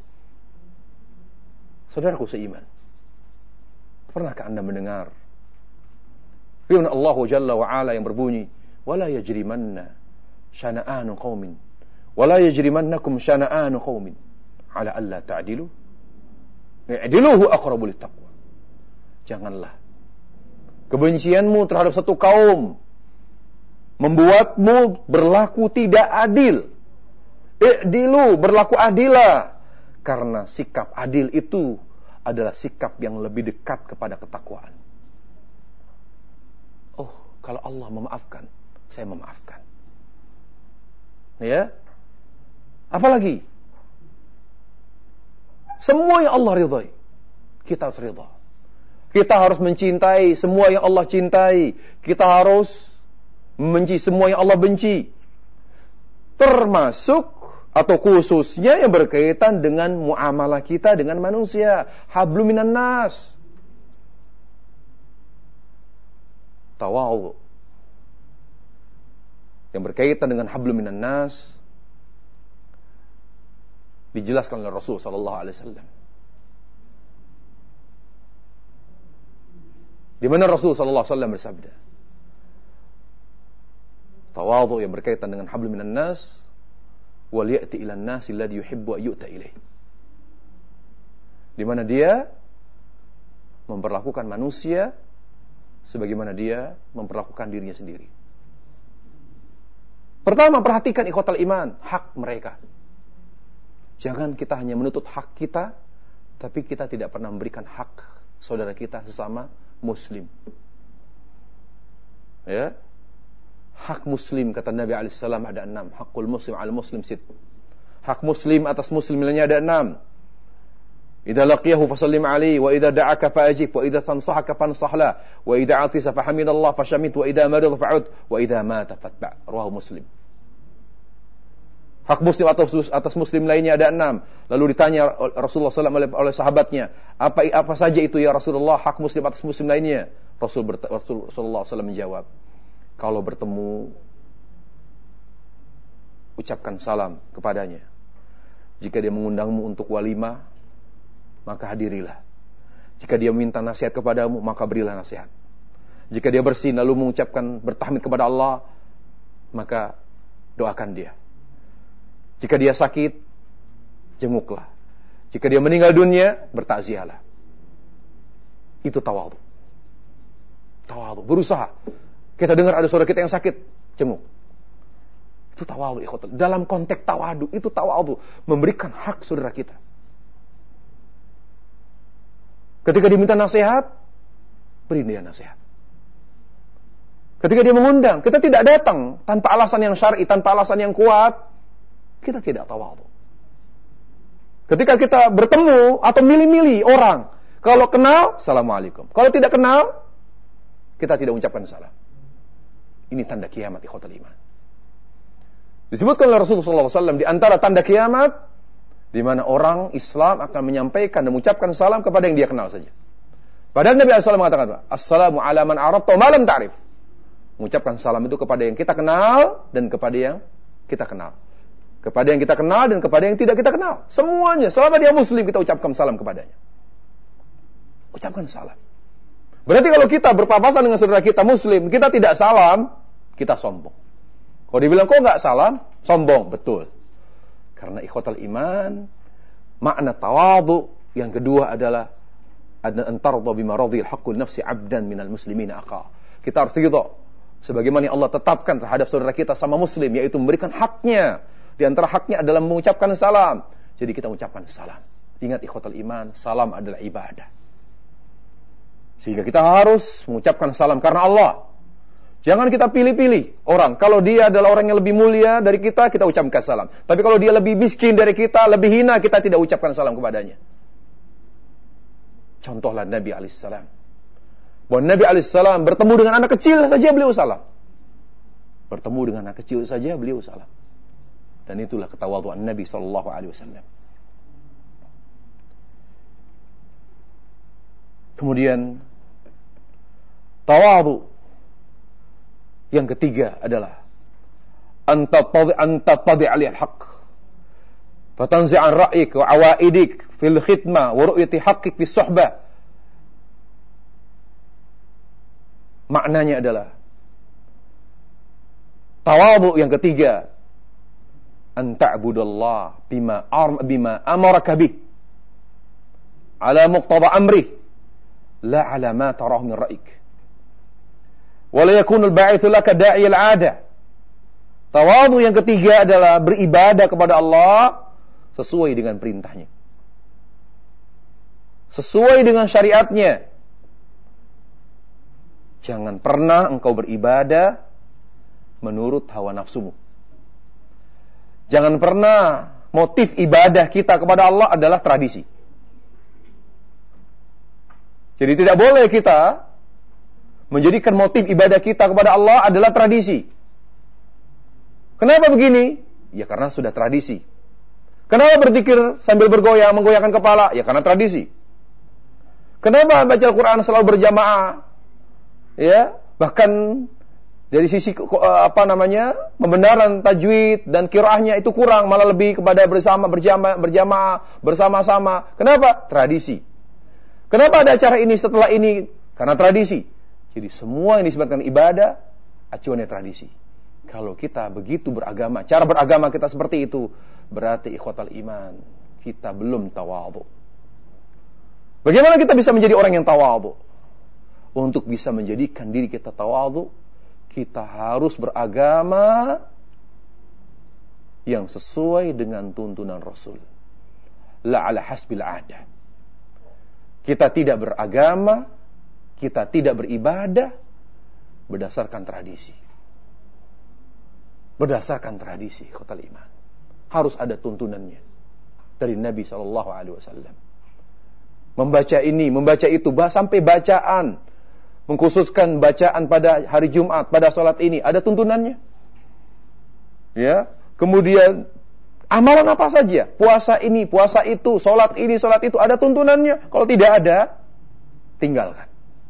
Saudaraku seiman, pernahkah Anda mendengar firman Allah Jalla wa Ala yang berbunyi, "Wala yajrimanna syana'anu qaumin, wala yajrimannakum syana'anu qaumin ala alla ta'dilu. I'diluhu aqrabu littaqwa." Janganlah kebencianmu terhadap satu kaum membuatmu berlaku tidak adil. I'dilu, berlaku adilah. Karena sikap adil itu adalah sikap yang lebih dekat kepada ketakwaan. Oh, kalau Allah memaafkan, saya memaafkan. Ya. Apalagi? Semua yang Allah ridhai, kita harus ridha. Kita harus mencintai semua yang Allah cintai. Kita harus membenci semua yang Allah benci. Termasuk atau khususnya yang berkaitan dengan muamalah kita dengan manusia. Hablum minan nas. Tawadhu. Yang berkaitan dengan hablum minan nas dijelaskan oleh Rasul sallallahu alaihi wasallam. Di mana Rasul sallallahu alaihi wasallam bersabda, tawadhu yang berkaitan dengan hablum minan nas wal ya'ti ila an-nas alladhi yuhibbu an yu'ta ilaih. Di mana dia memperlakukan manusia sebagaimana dia memperlakukan dirinya sendiri. Pertama, perhatikan ikhwatal iman, hak mereka. Jangan kita hanya menuntut hak kita, tapi kita tidak pernah memberikan hak saudara kita sesama Muslim. Ya, hak Muslim kata Nabi alaihi salam ada enam. Hakul Muslim al Muslim sit. Hak Muslim atas Muslim lainnya ada enam. Idza laqiyahu fasallim alaihi, wa idza da'aka fa'ajib, wa idza tansahaka fansahla, wa idza 'atisa fahamidallah fashamit, wa idza marida fa'ud, wa idza mata fatba'. Rawahu Muslim. Hak Muslim atas, atas Muslim lainnya ada enam. Lalu ditanya Rasulullah sallallahu alaihi wasallam oleh sahabatnya, apa apa saja itu ya Rasulullah hak Muslim atas Muslim lainnya? Rasul Rasul sallallahu alaihi wasallam menjawab, kalau bertemu ucapkan salam kepadanya. Jika dia mengundangmu untuk walimah, maka hadirilah. Jika dia meminta nasihat kepadamu, maka berilah nasihat. Jika dia bersin lalu mengucapkan bertahmid kepada Allah, maka doakan dia. Jika dia sakit, jenguklah. Jika dia meninggal dunia, bertakziahlah. Itu tawadhu. Tawadhu, berusaha. Kita dengar ada saudara kita yang sakit, jenguk. Itu tawadhu, ikhwatul. Dalam konteks tawadhu, itu tawadhu, memberikan hak saudara kita. Ketika diminta nasihat, beri dia nasihat. Ketika dia mengundang, kita tidak datang tanpa alasan yang syar'i, tanpa alasan yang kuat, kita tidak tawadhu. Ketika kita bertemu atau milih-milih orang, Kalau kenal, assalamualaikum. Kalau tidak kenal, kita tidak ucapkan salam. Ini tanda kiamat, ikhwatal iman. Disebutkan oleh Rasulullah shallallahu alaihi wasallam di antara tanda kiamat, di mana orang Islam akan menyampaikan dan mengucapkan salam kepada yang dia kenal saja. Padahal Nabi shallallahu alaihi wasallam mengatakan, assalamu ala man arafta wa ma lam ta'rif. Mengucapkan salam itu kepada yang kita kenal dan kepada yang kita kenal. Kepada yang kita kenal dan kepada yang tidak kita kenal. Semuanya, selama dia muslim, kita ucapkan salam kepadanya. Ucapkan salam. Berarti kalau kita berpapasan dengan saudara kita muslim, kita tidak salam, kita sombong. Kalau dibilang kok enggak salam, sombong, betul. Karena ikhwatal iman, makna tawadhu yang kedua adalah antardha bima radiyal haqqu nafsi 'abdan minal muslimina aqa. Kita harus ridha sebagaimana Allah tetapkan terhadap saudara kita sama muslim, yaitu memberikan haknya. Di antara haknya adalah mengucapkan salam. Jadi kita ucapkan salam. Ingat ikhwatal iman, salam adalah ibadah. Sehingga kita harus mengucapkan salam karena Allah. Jangan kita pilih-pilih orang. Kalau dia adalah orang yang lebih mulia dari kita, kita ucapkan salam. Tapi kalau dia lebih miskin dari kita, lebih hina, kita tidak ucapkan salam kepadanya. Contohlah Nabi alaihi salam. Bahwa Nabi alaihi salam bertemu dengan anak kecil saja beliau salam. Bertemu dengan anak kecil saja beliau salam. Dan itulah ketawadhuan Nabi sallallahu alaihi wasallam. Kemudian tawadhu yang ketiga adalah anta tadhi anta tadhi alil haqq fatanzi' an ra'yik wa awaidik fil khidmah wa ru'yati haqqik fi suhbah. Maknanya adalah tawadhu yang ketiga an ta'budallah bima ar bima amaraka bih ala muqtada amrih la ala ma tarahu min ra'yik. Wala yakunul ba'ithu laka da'iyal 'ada. Tawadhu yang ketiga adalah beribadah kepada Allah sesuai dengan perintahnya. Sesuai dengan syariatnya. Jangan pernah engkau beribadah menurut hawa nafsumu. Jangan pernah motif ibadah kita kepada Allah adalah tradisi. Jadi tidak boleh kita menjadikan motif ibadah kita kepada Allah adalah tradisi. Kenapa begini? Ya karena sudah tradisi. Kenapa berzikir sambil bergoyang, menggoyangkan kepala? Ya karena tradisi. Kenapa baca Al-Quran selalu berjamaah? Ya, bahkan dari sisi apa namanya pembenaran tajwid dan qiraahnya itu kurang, malah lebih kepada bersama berjamaah, berjamaah bersama-sama. Kenapa? Tradisi. Kenapa ada acara ini setelah ini? Karena tradisi. Jadi semua yang disebutkan ibadah, acuannya tradisi. Kalau kita begitu beragama, cara beragama kita seperti itu, berarti ikhwatal iman, kita belum tawadhu. Bagaimana kita bisa menjadi orang yang tawadhu? Untuk bisa menjadikan diri kita tawadhu, kita harus beragama yang sesuai dengan tuntunan Rasul. La ala hasbil adah. Kita tidak beragama, kita tidak beribadah berdasarkan tradisi. Berdasarkan tradisi, ikhwatal iman. Harus ada tuntunannya dari Nabi sallallahu alaihi wasallam. Membaca ini, membaca itu, sampai bacaan, mengkhususkan bacaan pada hari Jumat, pada salat ini, ada tuntunannya. Ya, kemudian amalan apa saja, puasa ini, puasa itu, salat ini, salat itu, ada tuntunannya. Kalau tidak ada, tinggalkan.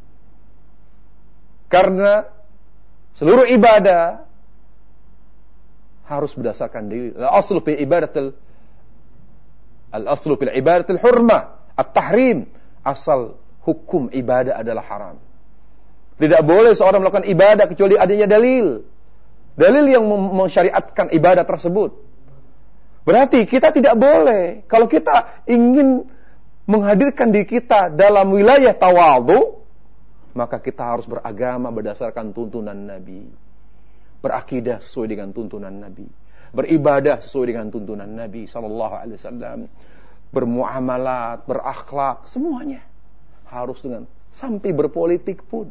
Karena seluruh ibadah harus berdasarkan dalil. Al-aslu fi ibadatil al-aslu fil ibadatil hurmah, at-tahrim. Asal hukum ibadah adalah haram. Tidak boleh seorang melakukan ibadah kecuali adanya dalil. Dalil yang mensyariatkan ibadah tersebut. Berarti kita tidak boleh, kalau kita ingin menghadirkan diri kita dalam wilayah tawadhu, maka kita harus beragama berdasarkan tuntunan Nabi. Berakidah sesuai dengan tuntunan Nabi. Beribadah sesuai dengan tuntunan Nabi sallallahu alaihi wasallam. Bermuamalat, berakhlak, semuanya harus dengan, sampai berpolitik pun.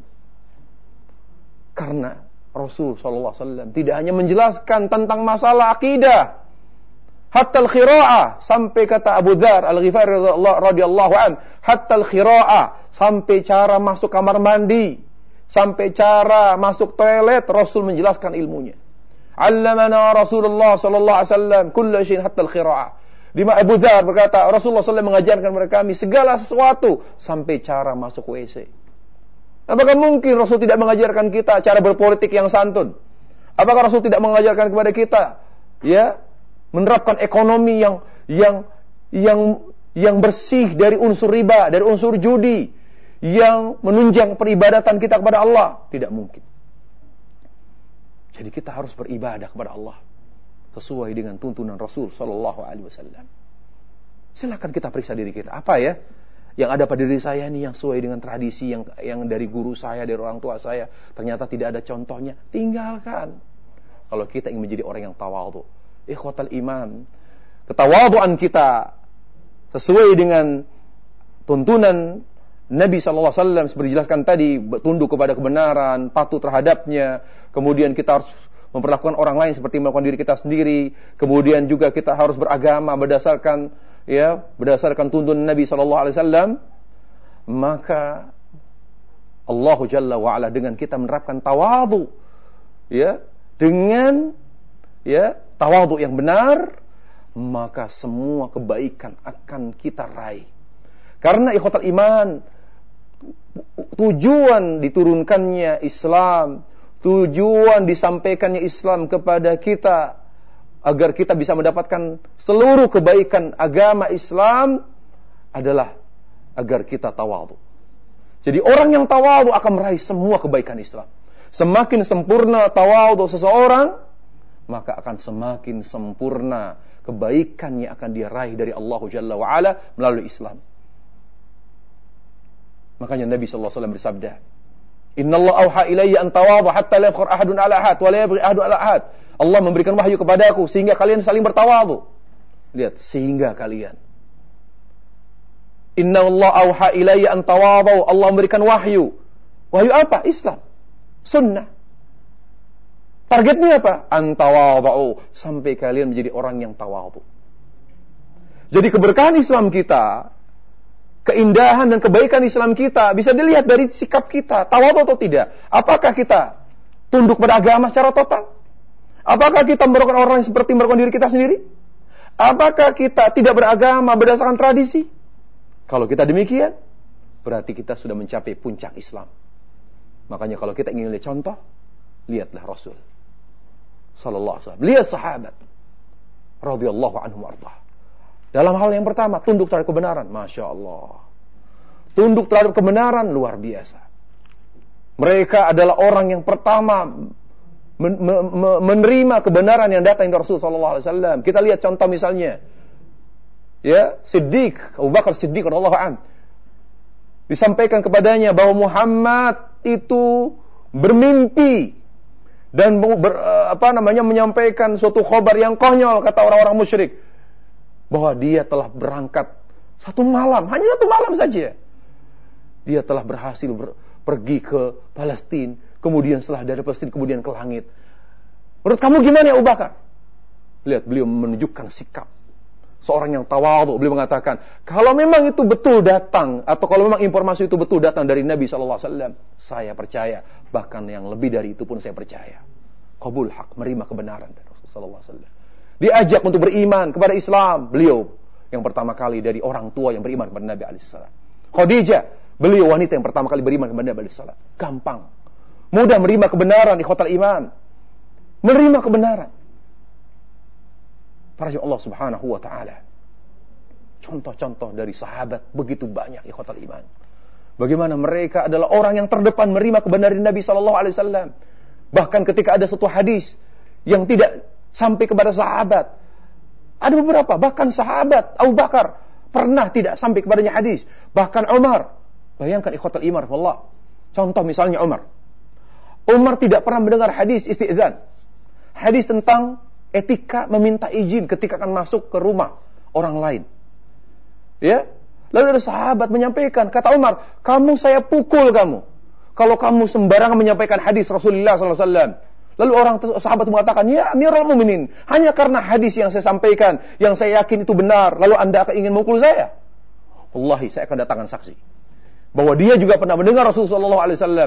Karena Rasul sallallahu alaihi wasallam tidak hanya menjelaskan tentang masalah akidah, Hatta al-khira'ah, sampai kata Abu Dzar Al-Ghifari radhiyallahu an, hatta al-khira'ah, sampai cara masuk kamar mandi, sampai cara masuk toilet Rasul menjelaskan ilmunya. Allamana Rasulullah sallallahu alaihi wasallam kullu syai'in hatta al-khira'ah. Di mana Abu Dzar berkata, Rasulullah sallallahu alaihi wasallam mengajarkan kepada kami segala sesuatu sampai cara masuk W C. Apakah mungkin Rasul tidak mengajarkan kita cara berpolitik yang santun? Apakah Rasul tidak mengajarkan kepada kita ya menerapkan ekonomi yang yang yang yang bersih dari unsur riba, dari unsur judi, yang menunjang peribadatan kita kepada Allah? Tidak mungkin. Jadi kita harus beribadah kepada Allah sesuai dengan tuntunan Rasul sallallahu alaihi wasallam. Silakan kita periksa diri kita. Apa ya yang ada pada diri saya nih yang sesuai dengan tradisi yang yang dari guru saya, dari orang tua saya, ternyata tidak ada contohnya. Tinggalkan. Kalau kita ingin menjadi orang yang tawadhu, ikhwatal iman, ketawadhuan kita sesuai dengan tuntunan Nabi sallallahu alaihi wasallam seperti dijelaskan tadi, tunduk kepada kebenaran, patuh terhadapnya. Kemudian kita harus memperlakukan orang lain seperti melakukan diri kita sendiri. Kemudian juga kita harus beragama berdasarkan ya, berdasarkan tuntunan Nabi sallallahu alaihi wasallam. Maka Allah Jalla wa Ala dengan kita menerapkan tawadhu, ya, dengan ya tawadhu yang benar, maka semua kebaikan akan kita raih. Karena ikhwatal iman, tujuan diturunkannya Islam, tujuan disampaikannya Islam kepada kita agar kita bisa mendapatkan seluruh kebaikan agama Islam adalah agar kita tawadhu. Jadi orang yang tawadhu akan meraih semua kebaikan Islam. Semakin sempurna tawadhu seseorang, maka akan semakin sempurna kebaikan yang akan dia raih dari Allah Jalla wa Ala melalui Islam. Makanya Nabi sallallahu alaihi wasallam bersabda, "Innallaha auha ilayya an tawadhu hatta la yafkhar ahadun ala ahad wa la yabghi ahadun ala ahad." Allah memberikan wahyu kepadaku sehingga kalian saling bertawadhu. Lihat, sehingga kalian. Innallaha auha ilayya an tawadhu. Allah memberikan wahyu. Wahyu apa? Islam, sunnah. Targetnya apa? An tawadhu, sampai kalian menjadi orang yang tawadhu. Jadi keberkahan Islam kita, keindahan dan kebaikan Islam kita bisa dilihat dari sikap kita, tawadhu atau tidak. Apakah kita tunduk pada agama secara total? Apakah kita merupakan orang yang seperti merupakan diri kita sendiri? Apakah kita tidak beragama berdasarkan tradisi? Kalau kita demikian, berarti kita sudah mencapai puncak Islam. Makanya kalau kita ingin lihat contoh, lihatlah Rasul sallallahu alaihi wasallam, lihat sahabat radhiyallahu anhum warḍah. Dalam hal yang pertama, tunduk terhadap kebenaran. Masya Allah, tunduk terhadap kebenaran luar biasa. Mereka adalah orang yang pertama men- men- menerima kebenaran yang datang dari Rasul sallallahu alaihi wasallam. Kita lihat contoh misalnya, ya, Siddiq, Abu Bakar Siddiq radhiyallahu anhu, disampaikan kepadanya bahwa Muhammad itu bermimpi dan ber, apa namanya menyampaikan suatu khabar yang konyol, kata orang-orang musyrik, bahwa dia telah berangkat satu malam, hanya satu malam saja, dia telah berhasil ber, pergi ke Palestina, kemudian setelah dari Palestina kemudian ke langit. Menurut kamu gimana ya Abu Bakar? Lihat, beliau menunjukkan sikap seorang yang tawadhu. Beliau mengatakan, kalau memang itu betul datang, atau kalau memang informasi itu betul datang dari Nabi sallallahu alaihi wasallam, saya percaya. Bahkan yang lebih dari itu pun saya percaya. Qabul haq, menerima kebenaran dari Rasul sallallahu alaihi wasallam. Diajak untuk beriman kepada Islam, beliau yang pertama kali dari orang tua yang beriman kepada Nabi alaihi salam. Khadijah, beliau wanita yang pertama kali beriman kepada Nabi alaihi salam. Gampang, mudah menerima kebenaran, ikhwatal iman. Menerima kebenaran. Para Allah Subhanahu wa taala. Contoh-contoh dari sahabat begitu banyak, ikhwatal iman. Bagaimana mereka adalah orang yang terdepan menerima kebenaran Nabi sallallahu alaihi wasallam. Bahkan ketika ada satu hadis yang tidak sampai kepada sahabat, ada beberapa, bahkan sahabat Abu Bakar pernah tidak sampai kepadanya hadis. Bahkan Umar, bayangkan ikhwatal iman, wallah. Contoh misalnya Umar. Umar tidak pernah mendengar hadis isti'dzan. Hadis tentang etika meminta izin ketika akan masuk ke rumah orang lain. Ya, lalu ada sahabat menyampaikan, kata Umar, kamu saya pukul kamu kalau kamu sembarangan menyampaikan hadis Rasulullah sallallahu alaihi wasallam. Lalu orang sahabat mengatakan, ya Amirul Mukminin, hanya karena hadis yang saya sampaikan, yang saya yakin itu benar, lalu Anda ingin memukul saya? Wallahi, saya akan datangkan saksi bahwa dia juga pernah mendengar Rasulullah shallallahu alaihi wasallam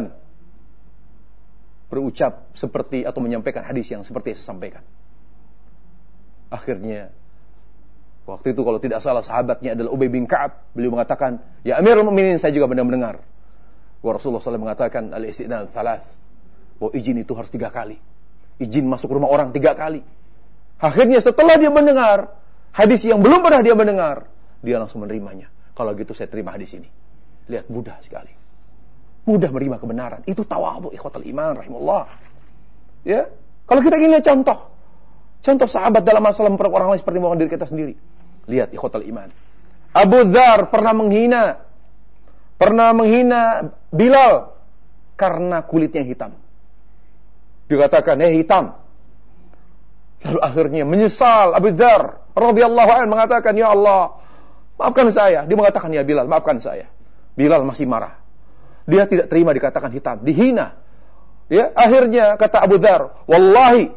berucap seperti atau menyampaikan hadis yang seperti yang saya sampaikan. Akhirnya, waktu itu kalau tidak salah sahabatnya adalah Ubay bin Ka'ab. Beliau mengatakan, ya Amirul Mukminin, saya juga pernah mendengar bahwa Rasulullah shallallahu alaihi wasallam mengatakan, al-isti'dzan thalath, bahwa izin itu harus tiga kali. Izin masuk rumah orang tiga kali. Akhirnya setelah dia mendengar hadis yang belum pernah dia mendengar, dia langsung menerimanya. Kalau gitu saya terima hadis ini. Lihat, mudah sekali. Mudah menerima kebenaran. Itu tawadhu ikhwatal iman rahimullah. Ya, kalau kita ingin lihat contoh, contoh sahabat dalam masalah memperlakukan orang lain seperti melakukan diri kita sendiri. Lihat ikhwatal iman. Abu Dzar pernah menghina, pernah menghina Bilal karena kulitnya hitam. Dikatakan, eh hitam. Lalu akhirnya menyesal Abu Dzar radhiyallahu anhu mengatakan, ya Allah, maafkan saya. Dia mengatakan, ya Bilal, maafkan saya. Bilal masih marah. Dia tidak terima dikatakan hitam, dihina. Ya, akhirnya kata Abu Dzar, wallahi,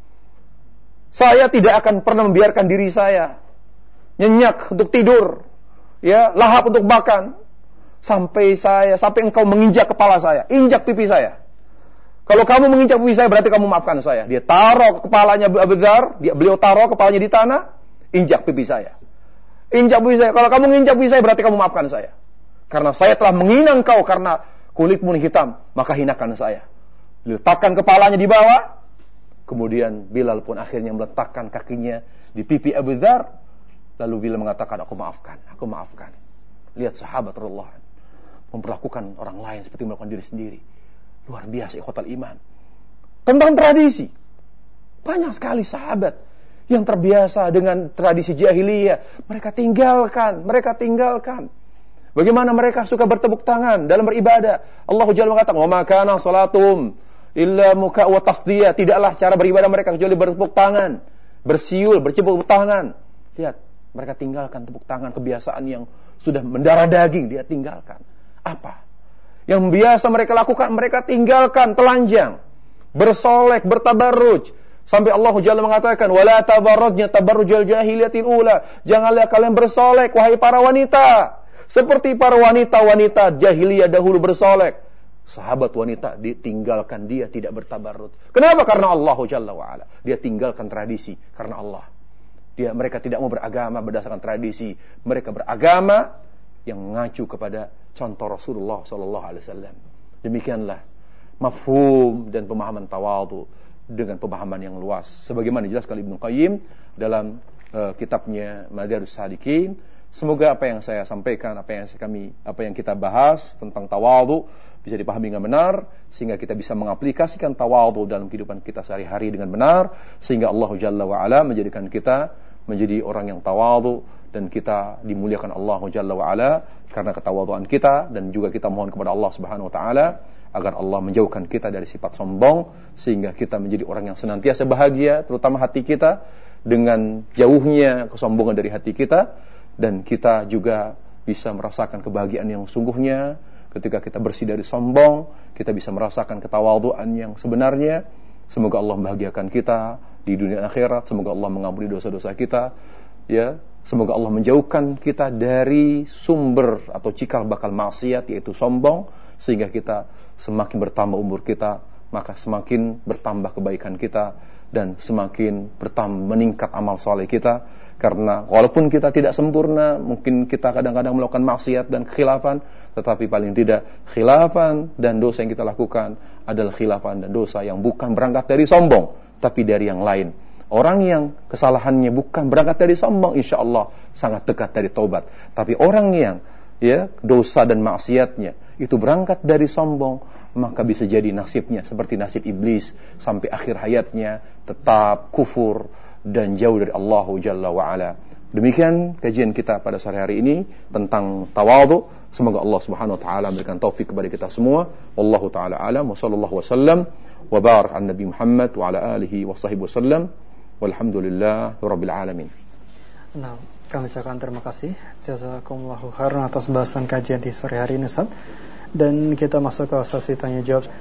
saya tidak akan pernah membiarkan diri saya nyenyak untuk tidur, ya, lahap untuk makan, sampai saya, sampai engkau menginjak kepala saya, injak pipi saya. Kalau kamu menginjak pipi saya, berarti kamu maafkan saya. Dia taruh kepalanya Abu Dzar, dia beliau taruh kepalanya di tanah, injak pipi saya. Injak pipi saya. Kalau kamu menginjak pipi saya, berarti kamu maafkan saya. Karena saya telah menghina engkau karena kulitmu hitam, maka hinakan saya. Letakkan kepalanya di bawah. Kemudian Bilal pun akhirnya meletakkan kakinya di pipi Abu Dzar. Lalu Bilal mengatakan, aku maafkan, aku maafkan. Lihat sahabat Rasulullah memperlakukan orang lain seperti melakukan diri sendiri. Luar biasa ikhwatal iman. Tentang tradisi, banyak sekali sahabat yang terbiasa dengan tradisi jahiliyah. Mereka tinggalkan, mereka tinggalkan. Bagaimana mereka suka bertepuk tangan dalam beribadah. Allah Jalla mengatakan, wa ma kana salatum illa muka wa tasdiyah. Tidaklah cara beribadah mereka kecuali bertepuk tangan, bersiul, bertepuk tangan. Lihat, mereka tinggalkan tepuk tangan, kebiasaan yang sudah mendarah daging, dia tinggalkan. Apa? Yang biasa mereka lakukan, mereka tinggalkan, telanjang, bersolek, bertabarruj. Sampai Allah Jalla mengatakan, wala tabarrujna tabarrujal jahiliyatil ula. Janganlah kalian bersolek, wahai para wanita, seperti para wanita-wanita jahiliyah dahulu bersolek. Sahabat wanita ditinggalkan, dia tidak bertabarruj. Kenapa? Karena Allah Jalla wa'ala. Dia tinggalkan tradisi karena Allah. Dia, mereka tidak mau beragama berdasarkan tradisi. Mereka beragama yang mengacu kepada contoh Rasulullah sallallahu alaihi wasallam. Demikianlah mafhum dan pemahaman tawadhu dengan pemahaman yang luas. Sebagaimana dijelaskan Ibnu Qayyim dalam uh, kitabnya Madarijus Salikin. Semoga apa yang saya sampaikan, apa yang kami, apa yang kita bahas tentang tawadhu bisa dipahami dengan benar, sehingga kita bisa mengaplikasikan tawadhu dalam kehidupan kita sehari-hari dengan benar, sehingga Allah Jalla wa Ala menjadikan kita menjadi orang yang tawadhu dan kita dimuliakan Allah Jalla wa Ala karena ketawadhuan kita, dan juga kita mohon kepada Allah Subhanahu wa taala agar Allah menjauhkan kita dari sifat sombong sehingga kita menjadi orang yang senantiasa bahagia, terutama hati kita dengan jauhnya kesombongan dari hati kita, dan kita juga bisa merasakan kebahagiaan yang sungguhnya ketika kita bersih dari sombong, kita bisa merasakan ketawadhuan yang sebenarnya. Semoga Allah membahagiakan kita di dunia akhirat, semoga Allah mengampuni dosa-dosa kita, ya. Semoga Allah menjauhkan kita dari sumber atau cikal bakal maksiat, yaitu sombong, sehingga kita semakin bertambah umur kita, maka semakin bertambah kebaikan kita, dan semakin bertambah meningkat amal soleh kita. Karena walaupun kita tidak sempurna, mungkin kita kadang-kadang melakukan maksiat dan kekhilafan, tetapi paling tidak khilafan dan dosa yang kita lakukan adalah khilafan dan dosa yang bukan berangkat dari sombong, tapi dari yang lain. Orang yang kesalahannya bukan berangkat dari sombong, insya Allah sangat dekat dari taubat. Tapi orang yang ya dosa dan maksiatnya itu berangkat dari sombong, maka bisa jadi nasibnya seperti nasib iblis, sampai akhir hayatnya tetap kufur dan jauh dari Allah Jalla wa'ala. Demikian kajian kita pada sore hari ini tentang tawadhu. Semoga Allah Subhanahu wa taala memberikan taufik kepada kita semua. Wallahu taala alam, wa sallallahu wasallam wa barak an Nabi Muhammad wa ala alihi wa sahbihi wasallam. Walhamdulillah rabbil alamin. Nah, kami ucapkan terima kasih jazakumullahu khairan atas bahasan kajian di sore hari ini, Ustaz. Dan kita masuk ke sesi tanya jawab.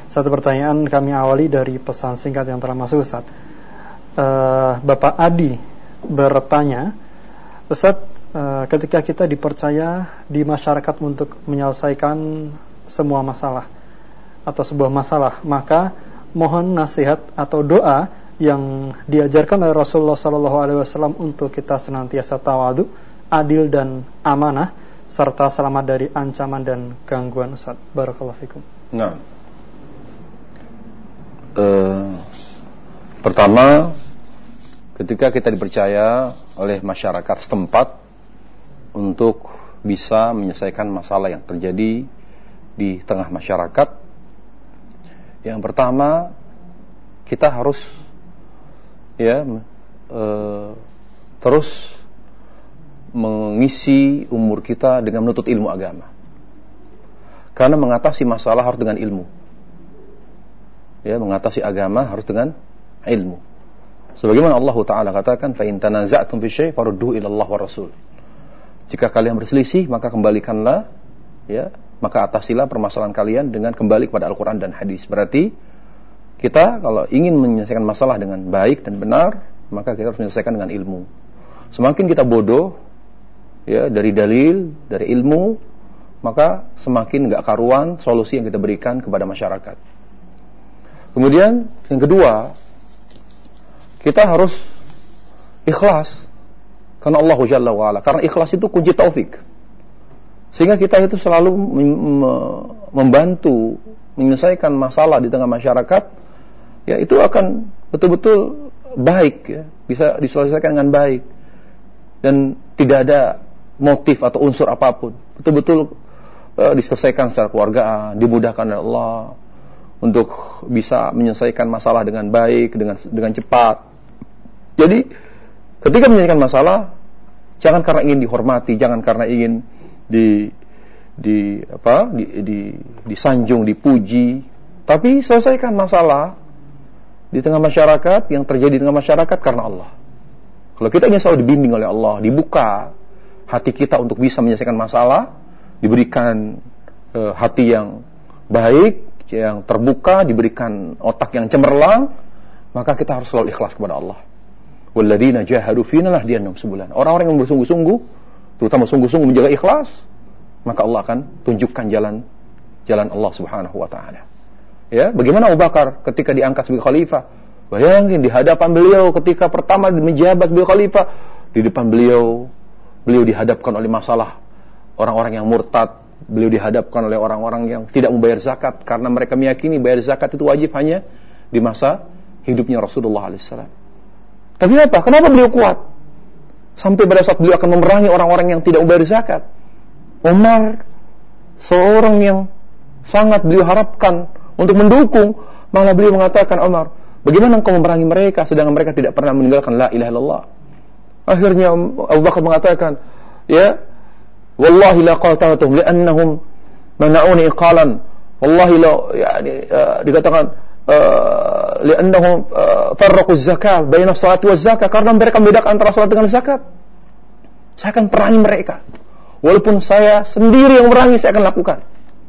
Satu pertanyaan kami awali dari pesan singkat yang telah masuk, Ustaz. Uh, Bapak Adi bertanya, Ustaz, uh, ketika kita dipercaya di masyarakat untuk menyelesaikan semua masalah atau sebuah masalah, maka mohon nasihat atau doa yang diajarkan oleh Rasulullah Sallallahu Alaihi Wasallam untuk kita senantiasa tawadu, adil dan amanah, serta selamat dari ancaman dan gangguan, Ustaz. Barakallahu fikum. Nah, uh, pertama, ketika kita dipercaya oleh masyarakat setempat untuk bisa menyelesaikan masalah yang terjadi di tengah masyarakat, yang pertama kita harus ya e, terus mengisi umur kita dengan menuntut ilmu agama. Karena mengatasi masalah harus dengan ilmu. Ya, mengatasi agama harus dengan ilmu. Sebagaimana Allah Ta'ala katakan, fa in tanaza'tum fi syai' farudduhu ila Allah wa Rasul. Jika kalian berselisih, maka kembalikanlah, ya, maka atasilah permasalahan kalian dengan kembali kepada Al-Quran dan hadis. Berarti kita kalau ingin menyelesaikan masalah dengan baik dan benar, maka kita harus menyelesaikan dengan ilmu. Semakin kita bodoh ya dari dalil, dari ilmu, maka semakin enggak karuan solusi yang kita berikan kepada masyarakat. Kemudian yang kedua, kita harus ikhlas karena Allah Jalla wa Ala. Karena ikhlas itu kunci taufik. Sehingga kita itu selalu membantu menyelesaikan masalah di tengah masyarakat, ya itu akan betul-betul baik, ya, bisa diselesaikan dengan baik dan tidak ada motif atau unsur apapun, betul-betul uh, diselesaikan secara keluargaan, dimudahkan oleh Allah untuk bisa menyelesaikan masalah dengan baik, dengan dengan cepat. Jadi ketika menyelesaikan masalah, jangan karena ingin dihormati, jangan karena ingin di di apa di, di disanjung, dipuji, tapi selesaikan masalah di tengah masyarakat yang terjadi di tengah masyarakat karena Allah. Kalau kita ingin selalu dibimbing oleh Allah, dibuka hati kita untuk bisa menyelesaikan masalah, diberikan uh, hati yang baik, yang terbuka, diberikan otak yang cemerlang, maka kita harus selalu ikhlas kepada Allah. Walladzina jahadu fina lahdiyannahum subulan. Orang-orang yang bersungguh-sungguh, terutama sungguh-sungguh menjaga ikhlas, maka Allah akan tunjukkan jalan jalan Allah Subhanahu wa taala. Ya, bagaimana Abu Bakar ketika diangkat sebagai khalifah? Bayangin di hadapan beliau ketika pertama menjabat sebagai khalifah, di depan beliau beliau dihadapkan oleh masalah orang-orang yang murtad, beliau dihadapkan oleh orang-orang yang tidak membayar zakat karena mereka meyakini bayar zakat itu wajib hanya di masa hidupnya Rasulullah alaihi salam. Tapi apa? Kenapa beliau kuat? Sampai pada saat beliau akan memerangi orang-orang yang tidak membayar zakat. Umar, seorang yang sangat beliau harapkan untuk mendukung, malah beliau mengatakan, Umar, bagaimana engkau memerangi mereka sedangkan mereka tidak pernah meninggalkan la ilaha illallah? Akhirnya Abu Bakar mengatakan, ya, wallahi la qataltuhum li'annahum mana'uni iqalan. Wallahi la, yani uh, dikatakan uh, li'annahum uh, farraqu az-zakah baina as-salati waz-zakah, karena mereka membedakan antara salat dengan zakat. Saya akan perangi mereka. Walaupun saya sendiri yang merangi, saya akan lakukan.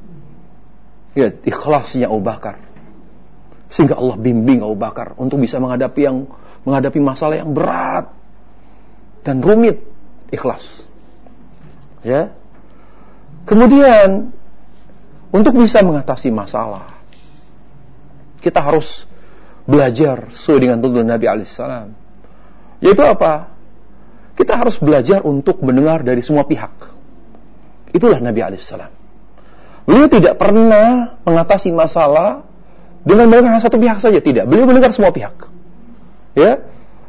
Ya, ikhlasnya Abu Bakar. Sehingga Allah bimbing Abu Bakar untuk bisa menghadapi yang menghadapi masalah yang berat dan rumit, ikhlas. Ya. Kemudian untuk bisa mengatasi masalah, kita harus belajar sesuai dengan tuntunan Nabi alaihi salam. Yaitu apa? Kita harus belajar untuk mendengar dari semua pihak. Itulah Nabi alaihi salam. Beliau tidak pernah mengatasi masalah dengan mendengar satu pihak saja, tidak. Beliau mendengar semua pihak. Ya.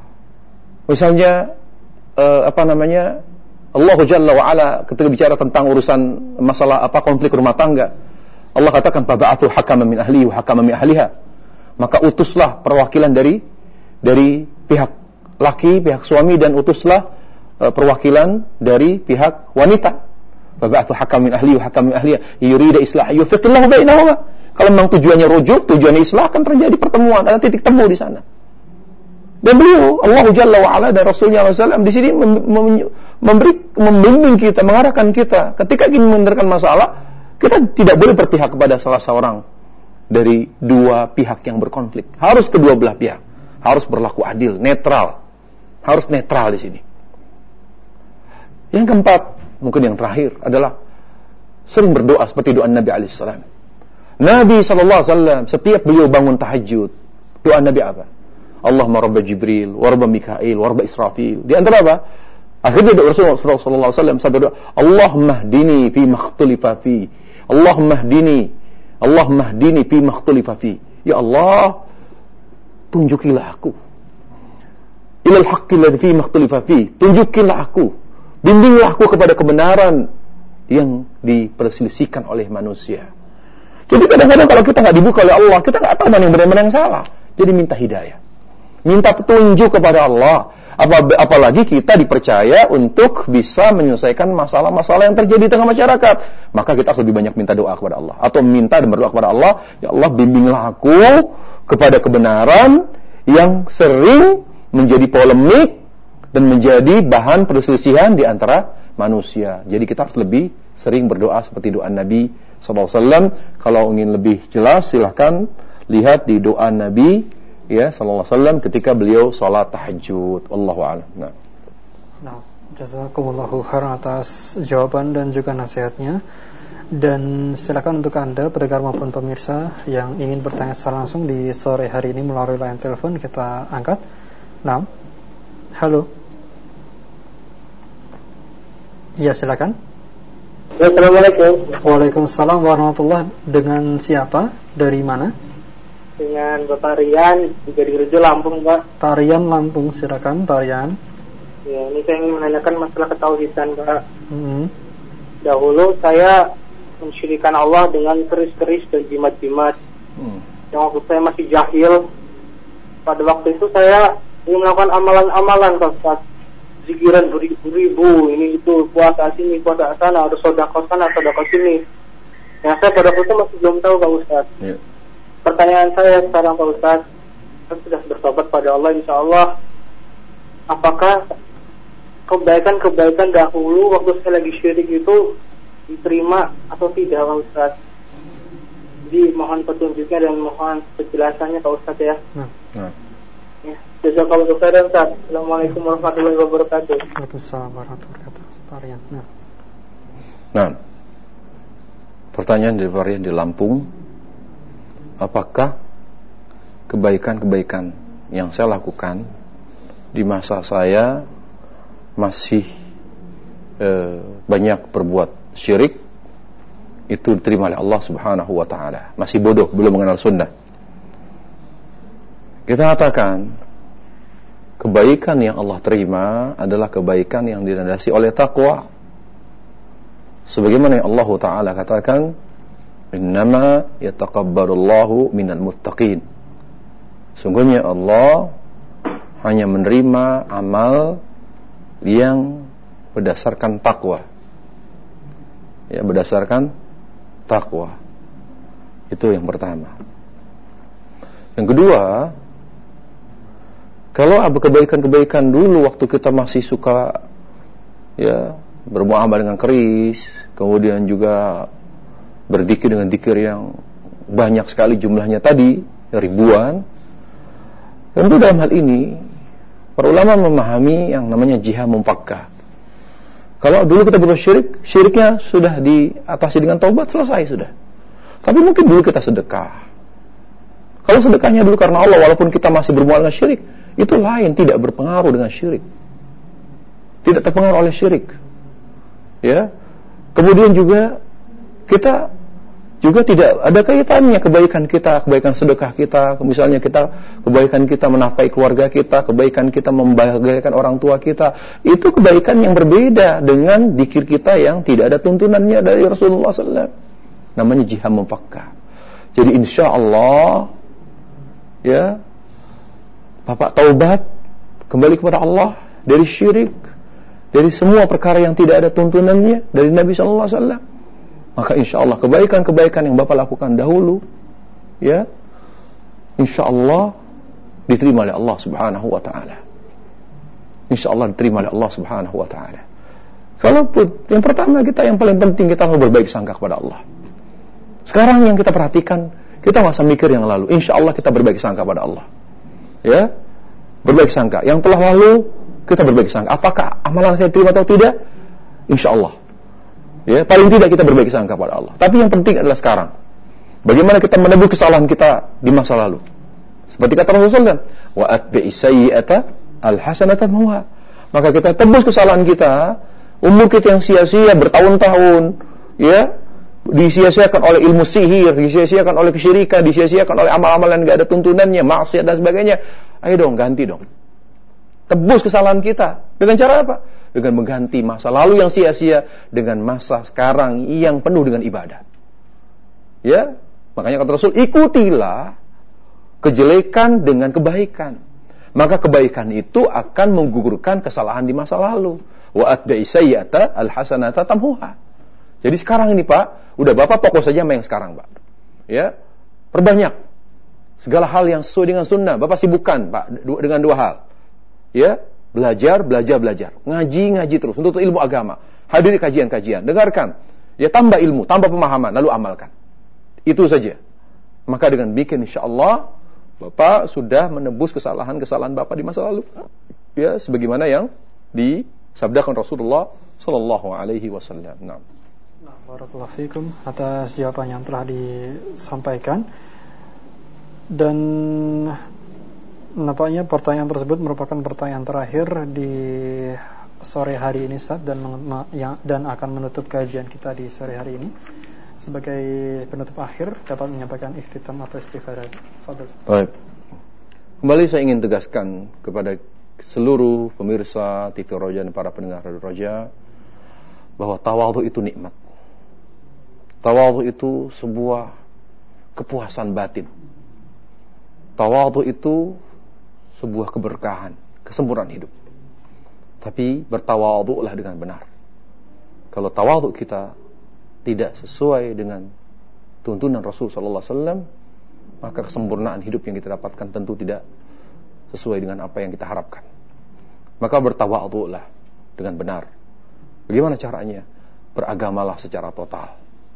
Misalnya uh, apa namanya? Allah Jalla wa Ala ketika bicara tentang urusan masalah apa konflik rumah tangga, Allah katakan fab'athu hakaman min ahlihi wa hakaman min ahliha. Maka utuslah perwakilan dari dari pihak laki, pihak suami, dan utuslah uh, perwakilan dari pihak wanita. Fab'athu hakaman min ahlihi wa hakaman min ahliha yurida islah yufiqillahu bainahuma. Kalau memang tujuannya rujuk, tujuannya islah, akan terjadi pertemuan, ada titik temu di sana. Dan beliau, Allah Jalla wa Ala dan Rasulnya sallallahu alaihi wasallam di sini memberi membimbing kita, mengarahkan kita ketika ingin mengendalikan masalah, kita tidak boleh berpihak kepada salah seorang dari dua pihak yang berkonflik. Harus kedua belah pihak, harus berlaku adil, netral. Harus netral di sini. Yang keempat, mungkin yang terakhir adalah sering berdoa seperti doa Nabi alaihi salam. Nabi sallallahu alaihi wasallam setiap beliau bangun tahajud, doa Nabi apa? Allahumma rabb Jibril, wa rabb Mikail, wa rabb Israfil. Di antara apa? Akhirnya doa Rasulullah sallallahu alaihi wasallam sampai doa, Allahumma hdini fi makhtalifa fi. Allahumma hdini, Allahumma hdini fi makhtalifa fi. Ya Allah, tunjukilah aku ilal haqqi alladhi fi makhtalifa fi. Tunjukilah aku, bimbinglah aku kepada kebenaran yang diperselisihkan oleh manusia. Jadi kadang-kadang kalau kita nggak dibuka oleh Allah, kita nggak tahu mana yang benar mana yang salah. Jadi minta hidayah, minta petunjuk kepada Allah. Ap- apalagi kita dipercaya untuk bisa menyelesaikan masalah-masalah yang terjadi di tengah masyarakat, maka kita harus lebih banyak minta doa kepada Allah, atau minta dan berdoa kepada Allah, ya Allah bimbinglah aku kepada kebenaran yang sering menjadi polemik dan menjadi bahan perselisihan di antara manusia. Jadi kita harus lebih sering berdoa seperti doa Nabi sallallahu alaihi wasallam. Kalau ingin lebih jelas silahkan lihat di doa Nabi ya sallallahu alaihi wasallam ketika beliau salat tahajud. Wallahu a'lam. Nah. Nah, jazakumullahu khairan atas jawaban dan juga nasihatnya. Dan silakan untuk Anda pendengar maupun pemirsa yang ingin bertanya secara langsung di sore hari ini melalui line telepon, kita angkat. Nah. Halo. Ya, silakan. Assalamualaikum. Waalaikumsalam warahmatullahi. Dengan siapa? Dari mana? Dengan Bapak Rian di Gadirejo, Lampung, Pak. Pak Rian, Lampung. Silakan, Pak Rian. Ya, ini saya ingin menanyakan masalah ketauhidan, Pak. Hmm. Dahulu saya mensyirikan Allah dengan keris-keris dan jimat-jimat. Hmm. Yang waktu saya masih jahil, pada waktu itu saya ingin melakukan amalan-amalan, Pak. Zikiran beribu-ribu, ini itu, puasa sini, puasa sana, ada sedekah sana, sedekah sini. Yang saya pada waktu itu masih belum tahu, Pak Ustaz. Yeah. Pertanyaan saya sekarang, Pak Ustaz, saya sudah bertobat pada Allah, insya Allah. Apakah kebaikan-kebaikan dahulu waktu saya lagi syirik itu diterima atau tidak, Pak Ustaz? Jadi mohon petunjuknya dan mohon penjelasannya, Pak Ustaz ya. Nah. Nah. Ya, jazakallahu khairan, Ustaz. Assalamualaikum warahmatullahi wabarakatuh. Waalaikumsalam warahmatullahi wabarakatuh. Varian. Nah. Nah. Pertanyaan dari varian di Lampung, apakah kebaikan-kebaikan yang saya lakukan di masa saya masih eh, banyak berbuat syirik itu diterima oleh Allah Subhanahu wa taala? Masih bodoh, belum mengenal sunnah. Kita katakan kebaikan yang Allah terima adalah kebaikan yang dilandasi oleh takwa. Sebagaimana yang Allah Ta'ala katakan, innama yataqabbalullahu minal muttaqin. Sungguhnya Allah hanya menerima amal yang berdasarkan takwa. Ya, berdasarkan takwa. Itu yang pertama. Yang kedua, kalau ada kebaikan-kebaikan dulu waktu kita masih suka ya bermuamalah dengan keris, kemudian juga berzikir dengan zikir yang banyak sekali jumlahnya tadi, ribuan. Tentu dalam hal ini para ulama memahami yang namanya jihad mufakkah. Kalau dulu kita berbuat syirik, syiriknya sudah diatasi dengan taubat, selesai sudah. Tapi mungkin dulu kita sedekah. Kalau sedekahnya dulu karena Allah, walaupun kita masih bermuamalah syirik, itu lain, tidak berpengaruh dengan syirik, tidak terpengaruh oleh syirik. Ya, kemudian juga kita juga tidak ada kaitannya kebaikan kita, kebaikan sedekah kita, misalnya kita kebaikan kita menafkahi keluarga kita, kebaikan kita membahagiakan orang tua kita, itu kebaikan yang berbeda dengan zikir kita yang tidak ada tuntunannya dari Rasulullah sallallahu alaihi wasallam. Namanya jihad mufakkah. Jadi insya Allah ya, Bapak taubat, kembali kepada Allah dari syirik, dari semua perkara yang tidak ada tuntunannya dari Nabi sallallahu alaihi wasallam. Maka insya Allah kebaikan-kebaikan yang Bapak lakukan dahulu, ya, insya Allah diterima oleh Allah Subhanahu wa taala. Insya Allah diterima oleh Allah Subhanahu wa taala. Kalaupun yang pertama kita, yang paling penting kita harus berbaik sangka kepada Allah. Sekarang yang kita perhatikan, Kita nggak usah mikir yang lalu. Insya Allah kita berbaik sangka pada Allah. Ya, berbaik sangka. Yang telah lalu kita berbaik sangka. Apakah amalan saya terima atau tidak? Insya Allah. Ya, paling tidak kita berbaik sangka pada Allah. Tapi yang penting adalah sekarang. Bagaimana kita menebus kesalahan kita di masa lalu? Seperti kata Rasulullah shallallahu alaihi wasallam, wa atbi'is sayyi'ata al-hasanata tamhuha. Maka kita tebus kesalahan kita, umur kita yang sia-sia bertahun-tahun, ya, disia-siakan oleh ilmu sihir, disia-siakan oleh kesyirikan, disia-siakan oleh amal-amal yang enggak ada tuntunannya, maksiat dan sebagainya. Ayo dong, ganti dong. Tebus kesalahan kita. Dengan cara apa? Dengan mengganti masa lalu yang sia-sia dengan masa sekarang yang penuh dengan ibadah. Ya, makanya kata Rasul, ikutilah kejelekan dengan kebaikan. Maka kebaikan itu akan menggugurkan kesalahan di masa lalu. Wa atbi'is sayyi'ata al-hasanata tamhuha. Jadi sekarang ini Pak, udah Bapak fokus saja sama yang sekarang Pak. Ya, perbanyak segala hal yang sesuai dengan sunnah. Bapak sibukkan Pak dengan dua hal. Ya, belajar, belajar, belajar. Ngaji, ngaji terus untuk ilmu agama. Hadiri kajian-kajian, dengarkan. Ya, tambah ilmu, tambah pemahaman, lalu amalkan. Itu saja. Maka dengan bikin insyaallah Bapak sudah menebus kesalahan-kesalahan Bapak di masa lalu. Ya, sebagaimana yang disabdakan Rasulullah sallallahu alaihi wasallam. Nah. Nah, barakallahu fikum atas jawaban yang telah disampaikan. Dan nampaknya pertanyaan tersebut merupakan pertanyaan terakhir di sore hari ini Ustaz, dan dan akan menutup kajian kita di sore hari ini. Sebagai penutup akhir dapat menyampaikan ikhtitam atau istighfar. Fadhil. Baik. Kembali saya ingin tegaskan kepada seluruh pemirsa T V Roja dan para pendengar Radio Roja bahwa tawadhu itu nikmat. Tawadhu itu sebuah kepuasan batin. Tawadhu itu sebuah keberkahan, kesempurnaan hidup. Tapi bertawadhulah dengan benar. Kalau tawadhu kita tidak sesuai dengan tuntunan Rasul sallallahu alaihi wasallam, maka kesempurnaan hidup yang kita dapatkan tentu tidak sesuai dengan apa yang kita harapkan. Maka bertawadhulah dengan benar. Bagaimana caranya? Beragamalah secara total.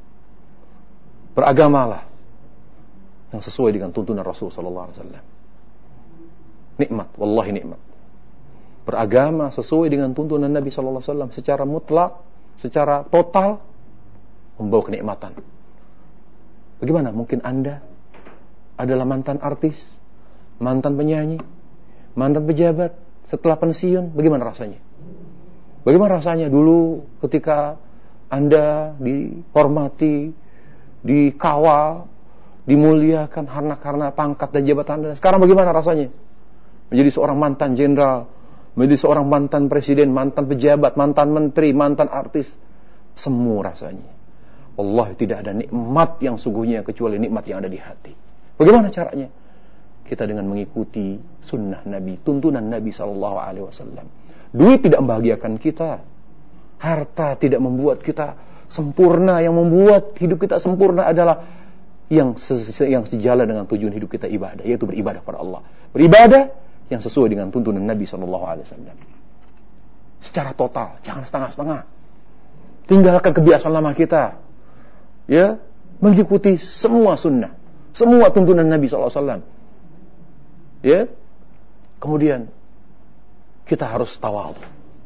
Beragamalah yang sesuai dengan tuntunan Rasul sallallahu alaihi wasallam. Nikmat, wallahi nikmat. Beragama sesuai dengan tuntunan Nabi sallallahu alaihi wasallam secara mutlak, secara total, membawa kenikmatan. Bagaimana mungkin Anda adalah mantan artis, mantan penyanyi, mantan pejabat, setelah pensiun, bagaimana rasanya? Bagaimana rasanya dulu ketika Anda dihormati, dikawal, dimuliakan karena karena pangkat dan jabatan Anda. Sekarang bagaimana rasanya? Menjadi seorang mantan jenderal, menjadi seorang mantan presiden, mantan pejabat, mantan menteri, mantan artis. Semu rasanya. Allah, tidak ada nikmat yang sungguhnya kecuali nikmat yang ada di hati. Bagaimana caranya? Kita dengan mengikuti sunnah Nabi, tuntunan Nabi sallallahu alaihi wasallam. Duit tidak membahagiakan kita. Harta tidak membuat kita sempurna. Yang membuat hidup kita sempurna adalah yang se- yang sejalan dengan tujuan hidup kita ibadah, yaitu beribadah kepada Allah. Beribadah yang sesuai dengan tuntunan Nabi sallallahu alaihi wasallam. Secara total, jangan setengah-setengah. Tinggalkan kebiasaan lama kita. Ya, mengikuti semua sunnah, semua tuntunan Nabi sallallahu alaihi wasallam. Ya, kemudian kita harus tawadhu.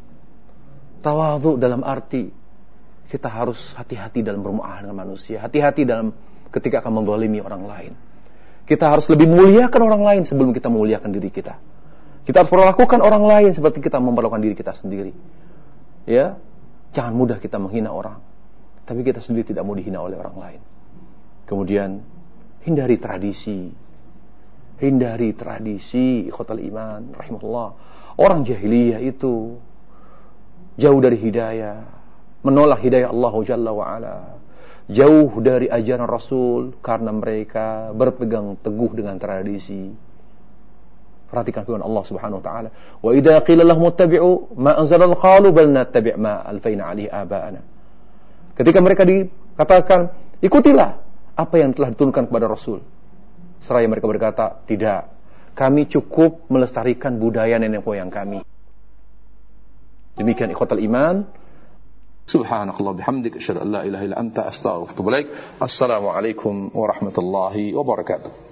Tawadhu dalam arti kita harus hati-hati dalam bermuamalah dengan manusia, hati-hati dalam ketika akan menzalimi orang lain. Kita harus lebih muliakan orang lain sebelum kita memuliakan diri kita. Kita harus perlakukan orang lain seperti kita memperlakukan diri kita sendiri. Ya, jangan mudah kita menghina orang, tapi kita sendiri tidak mau dihina oleh orang lain. Kemudian hindari tradisi, hindari tradisi ikhwatal iman rahimahullah. Orang jahiliyah itu jauh dari hidayah, menolak hidayah Allah Jalla wa Ala, jauh dari ajaran Rasul karena mereka berpegang teguh dengan tradisi. Perhatikan firman Allah Subhanahu wa taala, "Wa idza qila lahum ittabi'u ma anzalal qalu bal nattabi' ma alfaina 'alaihi aba'ana." Ketika mereka dikatakan, ikutilah apa yang telah diturunkan kepada Rasul, seraya mereka berkata, tidak, kami cukup melestarikan budaya nenek moyang kami. Demikian ikhwatal iman, Subhanakallah bihamdik asyhadu an la ilaha illa anta astaghfiruka wa atubu ilaik. Assalamualaikum warahmatullahi wabarakatuh.